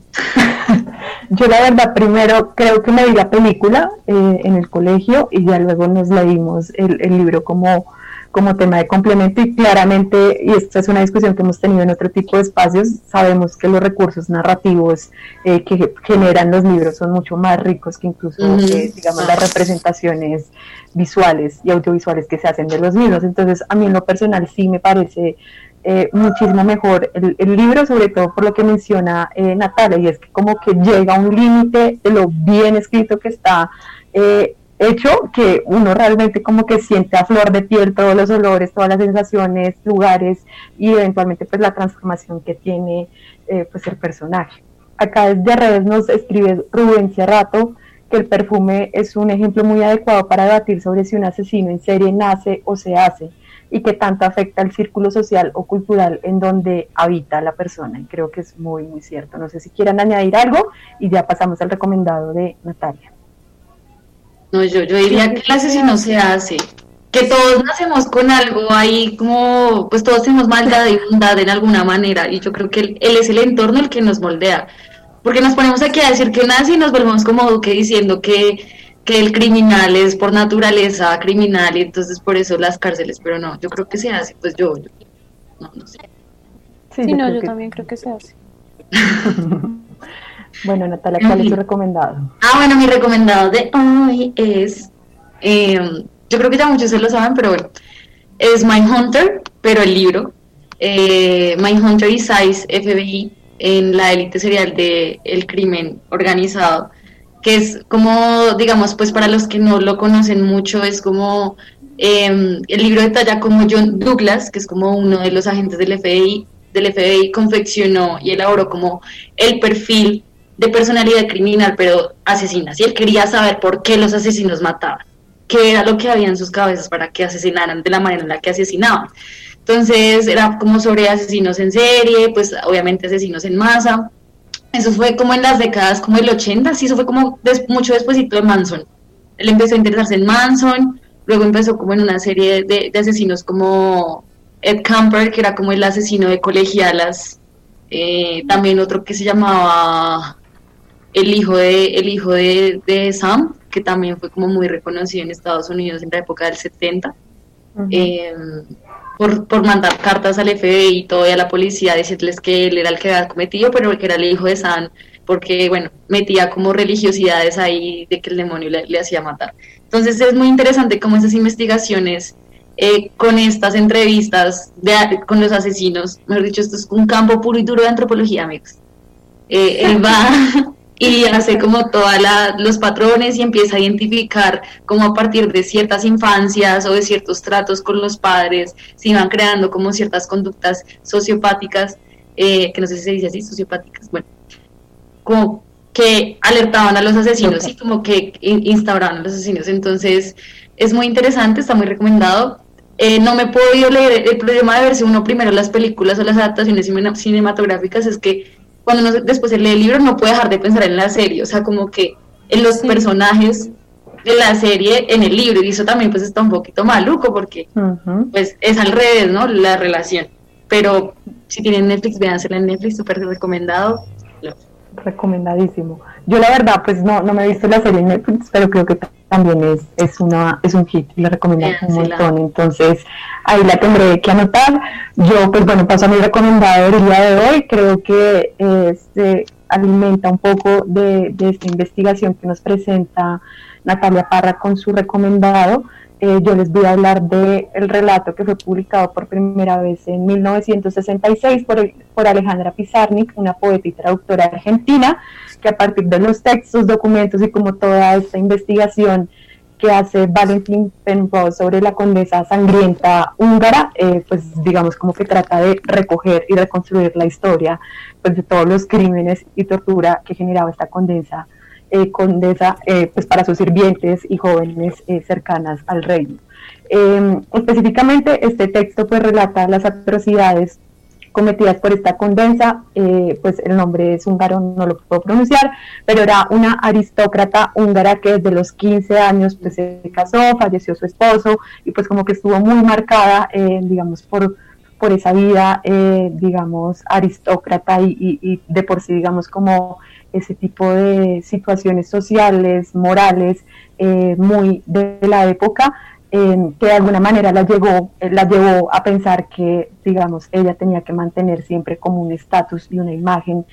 Yo la verdad primero creo que me vi la película en el colegio, y ya luego nos leímos el libro como tema de complemento, y claramente, y esta es una discusión que hemos tenido en otro tipo de espacios, sabemos que los recursos narrativos que generan los libros son mucho más ricos que incluso digamos las representaciones visuales y audiovisuales que se hacen de los mismos. Entonces a mí en lo personal sí me parece muchísimo mejor el libro, sobre todo por lo que menciona Natalia, y es que como que llega a un límite de lo bien escrito que está hecho, que uno realmente como que siente a flor de piel todos los olores, todas las sensaciones, lugares, y eventualmente pues la transformación que tiene pues el personaje. Acá desde redes nos escribe Rubén Cerrato que el perfume es un ejemplo muy adecuado para debatir sobre si un asesino en serie nace o se hace, y que tanto afecta el círculo social o cultural en donde habita la persona. Y creo que es muy, muy cierto. No sé si quieran añadir algo y ya pasamos al recomendado de Natalia. No, yo diría que el asesino se hace, que todos nacemos con algo ahí, como pues todos tenemos maldad y bondad en alguna manera, y yo creo que él es el entorno el que nos moldea, porque nos ponemos aquí a decir que nace y nos volvemos como Duque diciendo que el criminal es por naturaleza criminal, y entonces por eso las cárceles, pero no, yo creo que se hace, pues yo no sé. Sí, yo también creo que se hace. Bueno, Natalia, ¿cuál es tu recomendado? Bueno, mi recomendado de hoy es, yo creo que ya muchos se lo saben, pero bueno, es Mindhunter, pero el libro, Mindhunter y Size FBI en la élite serial del crimen organizado, que es como, digamos, pues para los que no lo conocen mucho, es como, el libro detalla como John Douglas, que es como uno de los agentes del FBI, del FBI confeccionó y elaboró como el perfil de personalidad criminal, pero asesina. Y él quería saber por qué los asesinos mataban, qué era lo que había en sus cabezas para que asesinaran de la manera en la que asesinaban. Entonces era como sobre asesinos en serie, pues obviamente asesinos en masa. Eso fue como en las décadas como el 80, sí, eso fue como mucho despuesito de Manson. Él empezó a interesarse en Manson, luego empezó como en una serie de asesinos como Ed Kemper, que era como el asesino de colegialas, también otro que se llamaba el hijo de Sam, que también fue como muy reconocido en Estados Unidos en la época del 70, por mandar cartas al FBI y todo, y a la policía, decirles que él era el que había cometido, pero que era el hijo de Sam, porque, bueno, metía como religiosidades ahí de que el demonio le hacía matar. Entonces es muy interesante cómo esas investigaciones, con estas entrevistas con los asesinos, mejor dicho, esto es un campo puro y duro de antropología, amigos. Él va y hace como todos los patrones y empieza a identificar cómo a partir de ciertas infancias o de ciertos tratos con los padres se iban creando como ciertas conductas sociopáticas, que no sé si se dice así, sociopáticas, bueno, como que alertaban a los asesinos y como que instauraban a los asesinos. Entonces es muy interesante, está muy recomendado. No me he podido leer, el problema de verse uno primero las películas o las adaptaciones cinematográficas es que cuando uno después se lee el libro no puede dejar de pensar en la serie, o sea, como que en los personajes de la serie en el libro, y eso también pues está un poquito maluco porque pues es al revés, ¿no? La relación. Pero si tienen Netflix, véansela en Netflix, súper recomendado. Recomendadísimo. Yo la verdad pues no me he visto la serie en Netflix, pero creo que también es un hit y la recomiendo un montón, entonces ahí la tendré que anotar. Yo pues bueno, paso a mi recomendado del día de hoy. Creo que se alimenta un poco de esta investigación que nos presenta Natalia Parra con su recomendado. Yo les voy a hablar del relato que fue publicado por primera vez en 1966 por Alejandra Pizarnik, una poeta y traductora argentina, que a partir de los textos, documentos y como toda esta investigación que hace Valentín Penrose sobre la condesa sangrienta húngara, pues digamos como que trata de recoger y reconstruir la historia pues, de todos los crímenes y tortura que generaba esta condesa, pues para sus sirvientes y jóvenes cercanas al reino. Específicamente este texto pues relata las atrocidades cometidas por esta condesa, pues el nombre es húngaro, no lo puedo pronunciar, pero era una aristócrata húngara que desde los 15 años pues se casó, falleció su esposo y pues como que estuvo muy marcada, digamos, por esa vida, digamos, aristócrata y de por sí, digamos, como ese tipo de situaciones sociales, morales, muy de la época, que de alguna manera la llevó a pensar que, digamos, ella tenía que mantener siempre como un estatus y una imagen,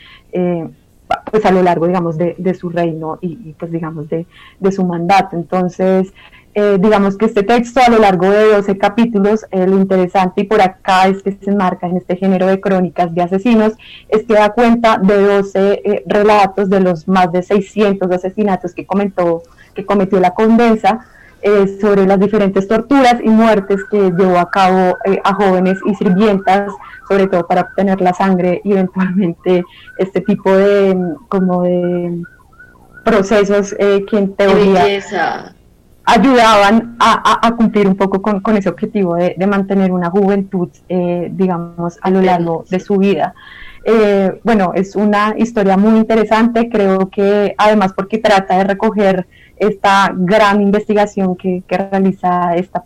pues a lo largo, digamos, de su reino y pues, digamos, de su mandato. Entonces, digamos que este texto a lo largo de 12 capítulos, lo interesante y por acá es que se enmarca en este género de crónicas de asesinos, es que da cuenta de 12 relatos de los más de 600 asesinatos que cometió la condesa, sobre las diferentes torturas y muertes que llevó a cabo a jóvenes y sirvientas, sobre todo para obtener la sangre y eventualmente este tipo de como de procesos que en teoría ayudaban a cumplir un poco con ese objetivo de mantener una juventud, digamos, a lo largo de su vida. Bueno, es una historia muy interesante, creo que además porque trata de recoger esta gran investigación que realiza este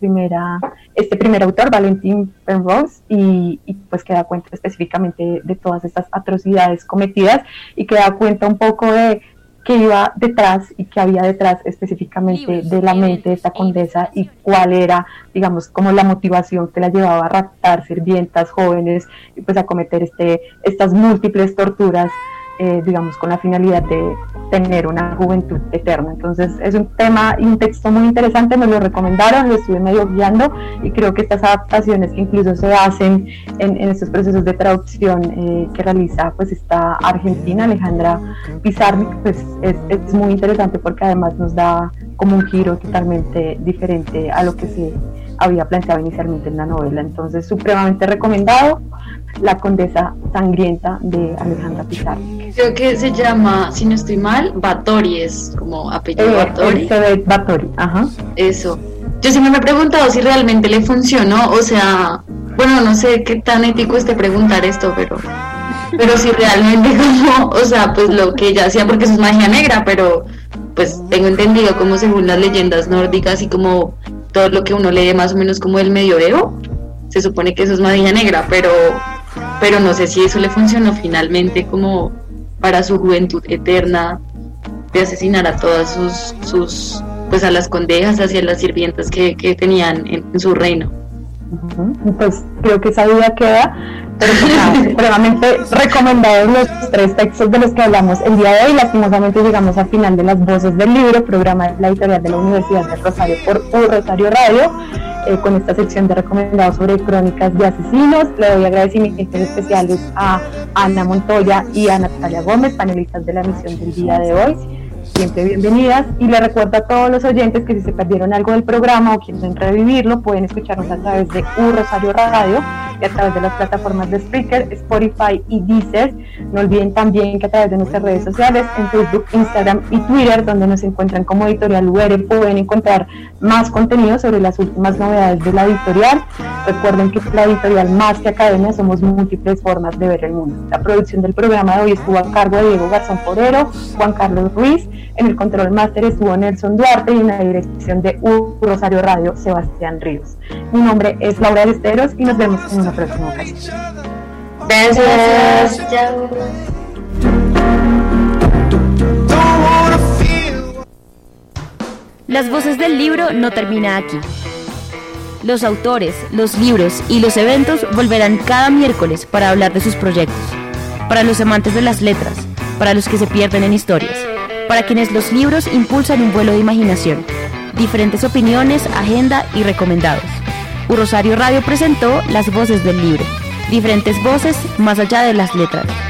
primer autor, Valentín Penrose, y pues que da cuenta específicamente de todas estas atrocidades cometidas y que da cuenta un poco de qué iba detrás y qué había detrás específicamente de la mente de esta condesa y cuál era, digamos, como la motivación que la llevaba a raptar sirvientas jóvenes y pues a cometer estas múltiples torturas, digamos, con la finalidad de tener una juventud eterna. Entonces es un tema y un texto muy interesante, me lo recomendaron, lo estuve medio guiando y creo que estas adaptaciones que incluso se hacen en estos procesos de traducción que realiza pues esta argentina, Alejandra Pizarnik, pues es muy interesante porque además nos da como un giro totalmente diferente a lo que se había planteado inicialmente en la novela. Entonces, supremamente recomendado, La Condesa Sangrienta de Alejandra Pizarro. Creo que se llama, si no estoy mal, Báthory, es como apellido Báthory. Báthory, ajá. Eso. Yo siempre me he preguntado si realmente le funcionó, o sea, bueno, no sé qué tan ético es de preguntar esto, pero si realmente como, o sea, pues lo que ella hacía, porque eso es magia negra, pero pues tengo entendido como según las leyendas nórdicas y como todo lo que uno lee más o menos como el medioevo, se supone que eso es magia negra, pero no sé si eso le funcionó finalmente como para su juventud eterna de asesinar a todas sus pues a las condesas y a las sirvientas que tenían en su reino. Pues creo que esa duda queda, pero pues nada, supremamente recomendados los 3 textos de los que hablamos el día de hoy. Lastimosamente llegamos al final de Las Voces del Libro, programa de la editorial de la Universidad de Rosario por Rosario Radio, con esta sección de recomendados sobre crónicas de asesinos. Le doy agradecimientos especiales a Ana Montoya y a Natalia Gómez, panelistas de la emisión del día de hoy. Siempre bienvenidas, y le recuerdo a todos los oyentes que si se perdieron algo del programa o quieren revivirlo, pueden escucharnos a través de Rosario Radio y a través de las plataformas de Spreaker, Spotify y Deezer. No olviden también que a través de nuestras redes sociales, en Facebook, Instagram y Twitter, donde nos encuentran como Editorial UR, pueden encontrar más contenido sobre las últimas novedades de la editorial. Recuerden que la editorial, más que academia, somos múltiples formas de ver el mundo. La producción del programa de hoy estuvo a cargo de Diego Garzón Forero, Juan Carlos Ruiz. En el control máster estuvo Nelson Duarte y en la dirección de Rosario Radio, Sebastián Ríos. Mi nombre es Laura Esteros y nos vemos en una próxima ocasión. Gracias. Chao. Las Voces del Libro no termina aquí. Los autores, los libros y los eventos volverán cada miércoles para hablar de sus proyectos. Para los amantes de las letras, para los que se pierden en historias, para quienes los libros impulsan un vuelo de imaginación, diferentes opiniones, agenda y recomendados. Rosario Radio presentó Las Voces del Libro, diferentes voces más allá de las letras.